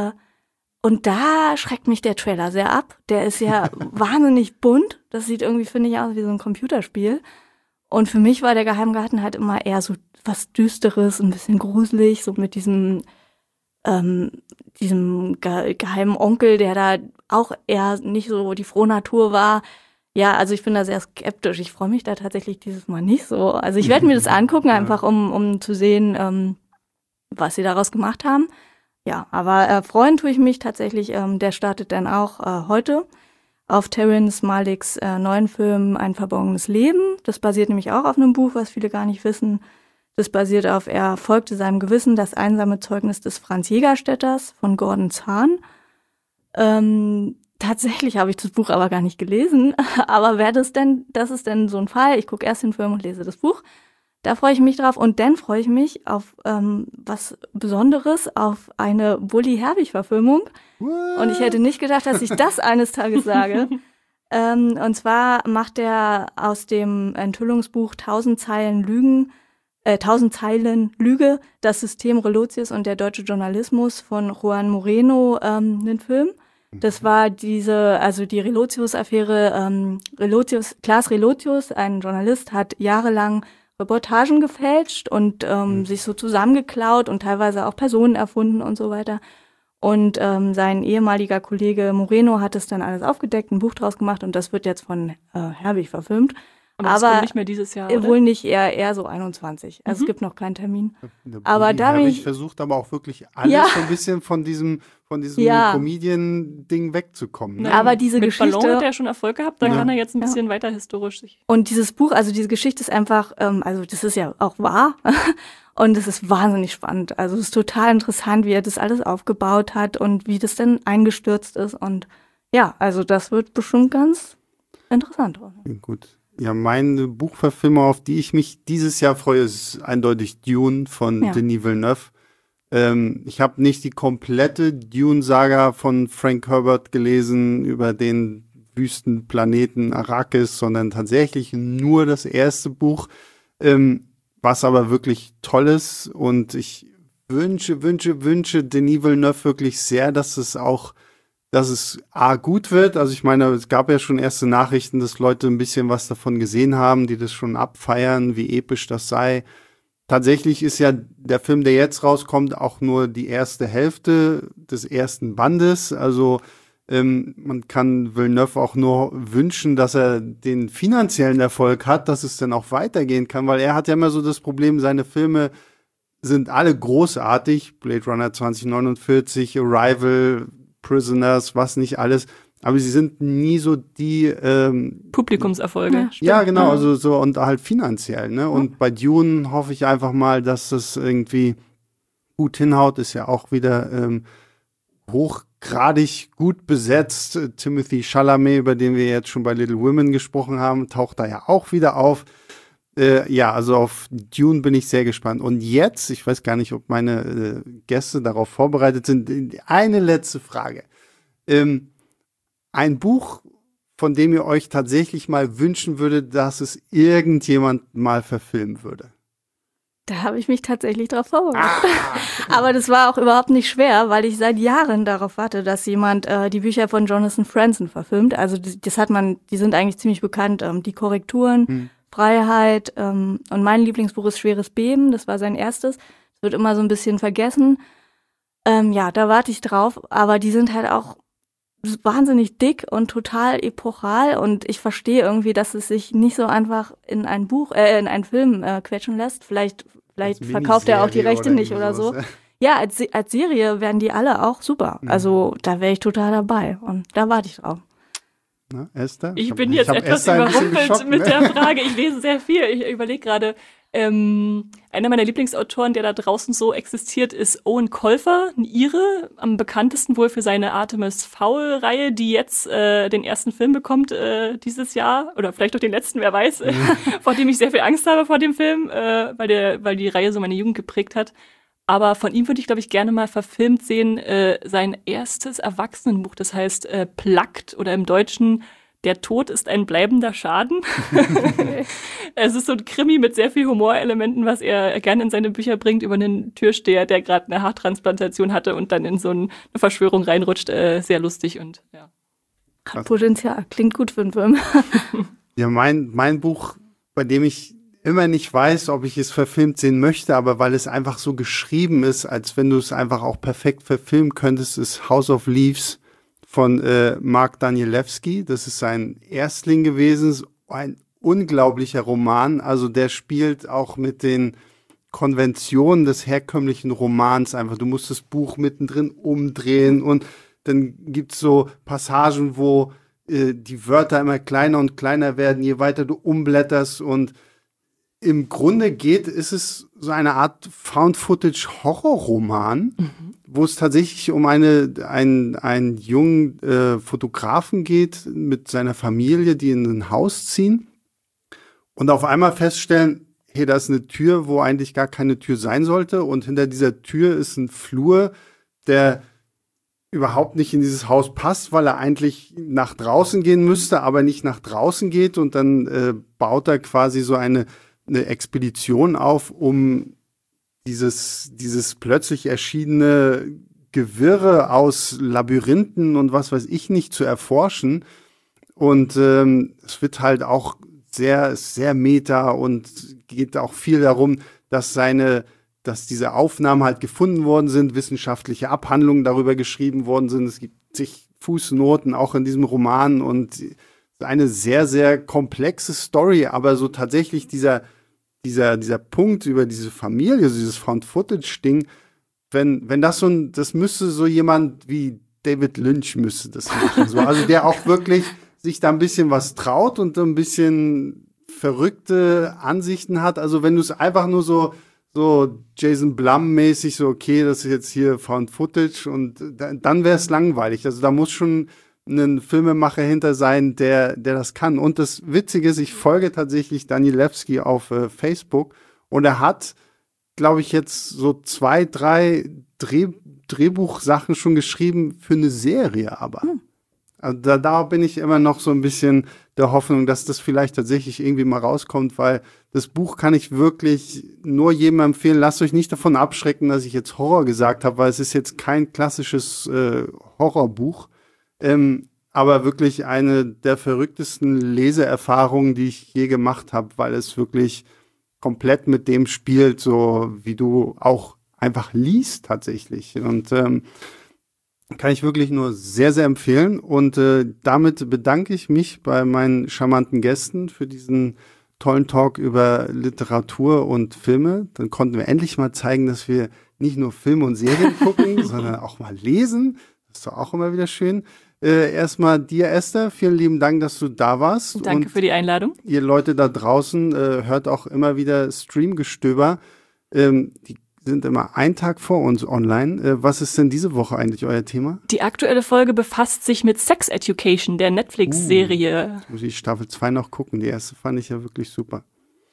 Und da schreckt mich der Trailer sehr ab. Der ist ja wahnsinnig bunt. Das sieht irgendwie, finde ich, aus wie so ein Computerspiel. Und für mich war Der geheime Garten halt immer eher so was Düsteres, ein bisschen gruselig, so mit diesem diesem geheimen Onkel, der da auch eher nicht so die frohe Natur war. Ja, also ich bin da sehr skeptisch. Ich freue mich da tatsächlich dieses Mal nicht so. Also ich werde mir das angucken, einfach um zu sehen, was sie daraus gemacht haben. Ja, aber freuen tue ich mich tatsächlich. Der startet dann auch heute auf Terrence Malicks neuen Film Ein verborgenes Leben. Das basiert nämlich auch auf einem Buch, was viele gar nicht wissen. Das basiert auf Er folgte seinem Gewissen, das einsame Zeugnis des Franz Jägerstätters von Gordon Zahn. Tatsächlich habe ich das Buch aber gar nicht gelesen. Aber das ist denn so ein Fall. Ich gucke erst den Film und lese das Buch. Da freue ich mich drauf. Und dann freue ich mich auf was Besonderes, auf eine Bully-Herbig-Verfilmung. Und ich hätte nicht gedacht, dass ich das eines Tages sage. Und zwar macht er aus dem Enthüllungsbuch 1000 Zeilen Lüge, das System Relotius und der deutsche Journalismus von Juan Moreno einen Film. Das war die Relotius-Affäre. Klaas Relotius, ein Journalist, hat jahrelang Reportagen gefälscht und sich so zusammengeklaut und teilweise auch Personen erfunden und so weiter. Und sein ehemaliger Kollege Moreno hat es dann alles aufgedeckt, ein Buch draus gemacht und das wird jetzt von Herbig verfilmt. Aber das kommt nicht mehr dieses Jahr, oder? Wohl nicht, eher so 21. Also es gibt noch keinen Termin. Aber da bin ich versucht, aber auch wirklich alles so ein bisschen von diesem Comedian-Ding wegzukommen. Ne? Aber diese Geschichte, Ballon hat er schon Erfolg gehabt, da kann er jetzt ein bisschen weiter historisch sich. Und dieses Buch, also diese Geschichte ist einfach, also das ist ja auch wahr. Und es ist wahnsinnig spannend. Also es ist total interessant, wie er das alles aufgebaut hat und wie das dann eingestürzt ist. Und ja, also das wird bestimmt ganz interessant. Gut. Ja, meine Buchverfilmung, auf die ich mich dieses Jahr freue, ist eindeutig Dune von Denis Villeneuve. Ich habe nicht die komplette Dune-Saga von Frank Herbert gelesen über den Wüstenplaneten Arrakis, sondern tatsächlich nur das erste Buch, was aber wirklich toll ist. Und ich wünsche Denis Villeneuve wirklich sehr, dass es A, gut wird. Also ich meine, es gab ja schon erste Nachrichten, dass Leute ein bisschen was davon gesehen haben, die das schon abfeiern, wie episch das sei. Tatsächlich ist ja der Film, der jetzt rauskommt, auch nur die erste Hälfte des ersten Bandes. Also man kann Villeneuve auch nur wünschen, dass er den finanziellen Erfolg hat, dass es dann auch weitergehen kann, weil er hat ja immer so das Problem, seine Filme sind alle großartig. Blade Runner 2049, Arrival, Prisoners, was nicht alles. Aber sie sind nie so die Publikumserfolge. Ja, genau, also so und halt finanziell, ne? Und bei Dune hoffe ich einfach mal, dass das irgendwie gut hinhaut. Ist ja auch wieder hochgradig gut besetzt. Timothée Chalamet, über den wir jetzt schon bei Little Women gesprochen haben, taucht da ja auch wieder auf. Also auf Dune bin ich sehr gespannt. Und jetzt, ich weiß gar nicht, ob meine Gäste darauf vorbereitet sind, eine letzte Frage. Ein Buch, von dem ihr euch tatsächlich mal wünschen würdet, dass es irgendjemand mal verfilmen würde? Da habe ich mich tatsächlich drauf vorbereitet. Aber das war auch überhaupt nicht schwer, weil ich seit Jahren darauf warte, dass jemand die Bücher von Jonathan Franzen verfilmt. Also die sind eigentlich ziemlich bekannt. Die Korrekturen, Freiheit und mein Lieblingsbuch ist Schweres Beben. Das war sein erstes. Das wird immer so ein bisschen vergessen. Da warte ich drauf. Aber die sind halt auch wahnsinnig dick und total epochal und ich verstehe irgendwie, dass es sich nicht so einfach in ein Film quetschen lässt. Vielleicht verkauft er auch die Rechte nicht oder so. Ja, als Serie werden die alle auch super. Also da wäre ich total dabei und da warte ich drauf. Na, Esther? Ich bin jetzt etwas überrumpelt mit der Frage. Ich lese sehr viel. Ich überlege gerade, einer meiner Lieblingsautoren, der da draußen so existiert, ist Owen Colfer, ein Ire, am bekanntesten wohl für seine Artemis Fowl-Reihe, die jetzt den ersten Film bekommt dieses Jahr, oder vielleicht auch den letzten, wer weiß, vor dem ich sehr viel Angst habe vor dem Film, weil die Reihe so meine Jugend geprägt hat. Aber von ihm würde ich, glaube ich, gerne mal verfilmt sehen, sein erstes Erwachsenenbuch, das heißt Plugged oder im Deutschen Der Tod ist ein bleibender Schaden. Es ist so ein Krimi mit sehr viel Humorelementen, was er gerne in seine Bücher bringt, über einen Türsteher, der gerade eine Haartransplantation hatte und dann in so eine Verschwörung reinrutscht. Sehr lustig und ja. Hat Potenzial, klingt gut für einen Film. Ja, mein Buch, bei dem ich immer nicht weiß, ob ich es verfilmt sehen möchte, aber weil es einfach so geschrieben ist, als wenn du es einfach auch perfekt verfilmen könntest, ist House of Leaves von Mark Danielewski. Das ist sein Erstling gewesen, ein unglaublicher Roman. Also der spielt auch mit den Konventionen des herkömmlichen Romans einfach. Du musst das Buch mittendrin umdrehen und dann gibt's so Passagen, wo die Wörter immer kleiner und kleiner werden, je weiter du umblätterst, und im Grunde ist es so eine Art Found-Footage-Horrorroman, wo es tatsächlich um einen jungen Fotografen geht mit seiner Familie, die in ein Haus ziehen und auf einmal feststellen, hey, da ist eine Tür, wo eigentlich gar keine Tür sein sollte, und hinter dieser Tür ist ein Flur, der überhaupt nicht in dieses Haus passt, weil er eigentlich nach draußen gehen müsste, aber nicht nach draußen geht, und dann baut er quasi so eine Expedition auf, um dieses plötzlich erschienene Gewirre aus Labyrinthen und was weiß ich nicht zu erforschen. Und es wird halt auch sehr, sehr meta und geht auch viel darum, dass diese Aufnahmen halt gefunden worden sind, wissenschaftliche Abhandlungen darüber geschrieben worden sind. Es gibt zig Fußnoten auch in diesem Roman und eine sehr, sehr komplexe Story, aber so tatsächlich dieser Punkt über diese Familie, also dieses Found-Footage-Ding, wenn das das müsste so jemand wie David Lynch müsste das machen. So. Also der auch wirklich sich da ein bisschen was traut und ein bisschen verrückte Ansichten hat. Also wenn du es einfach nur so Jason Blum-mäßig, so okay, das ist jetzt hier Found Footage, und dann wäre es langweilig. Also da muss schon ein Filmemacher hinter sein, der das kann. Und das Witzige ist, ich folge tatsächlich Danielewski auf Facebook, und er hat, glaube ich, jetzt so 2, 3 Drehbuchsachen schon geschrieben für eine Serie, aber also da bin ich immer noch so ein bisschen der Hoffnung, dass das vielleicht tatsächlich irgendwie mal rauskommt, weil das Buch kann ich wirklich nur jedem empfehlen. Lasst euch nicht davon abschrecken, dass ich jetzt Horror gesagt habe, weil es ist jetzt kein klassisches Horrorbuch, aber wirklich eine der verrücktesten Leseerfahrungen, die ich je gemacht habe, weil es wirklich komplett mit dem spielt, so wie du auch einfach liest tatsächlich. Und kann ich wirklich nur sehr, sehr empfehlen. Und damit bedanke ich mich bei meinen charmanten Gästen für diesen tollen Talk über Literatur und Filme. Dann konnten wir endlich mal zeigen, dass wir nicht nur Filme und Serien gucken, sondern auch mal lesen. Das ist doch auch immer wieder schön. Erstmal dir, Esther, vielen lieben Dank, dass du da warst. Danke für die Einladung. Ihr Leute da draußen, hört auch immer wieder Streamgestöber. Die sind immer einen Tag vor uns online. Was ist denn diese Woche eigentlich euer Thema? Die aktuelle Folge befasst sich mit Sex Education, der Netflix-Serie. Muss ich Staffel 2 noch gucken. Die erste fand ich ja wirklich super.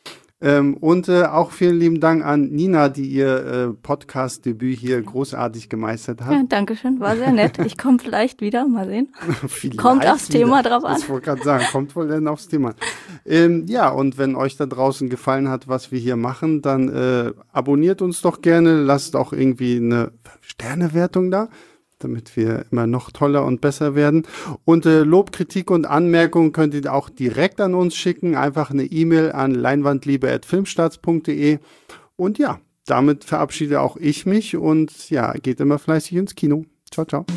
Und auch vielen lieben Dank an Nina, die ihr Podcast-Debüt hier großartig gemeistert hat. Ja, danke schön, war sehr nett. Ich komme vielleicht wieder, mal sehen. Kommt aufs Thema drauf an. Ich wollte gerade sagen, kommt wohl denn aufs Thema. Ja, und wenn euch da draußen gefallen hat, was wir hier machen, dann abonniert uns doch gerne, lasst auch irgendwie eine Sternewertung da, damit wir immer noch toller und besser werden. Und Lob, Kritik und Anmerkungen könnt ihr auch direkt an uns schicken. Einfach eine E-Mail an leinwandliebe@filmstarts.de. Und ja, damit verabschiede auch ich mich und ja, geht immer fleißig ins Kino. Ciao, ciao.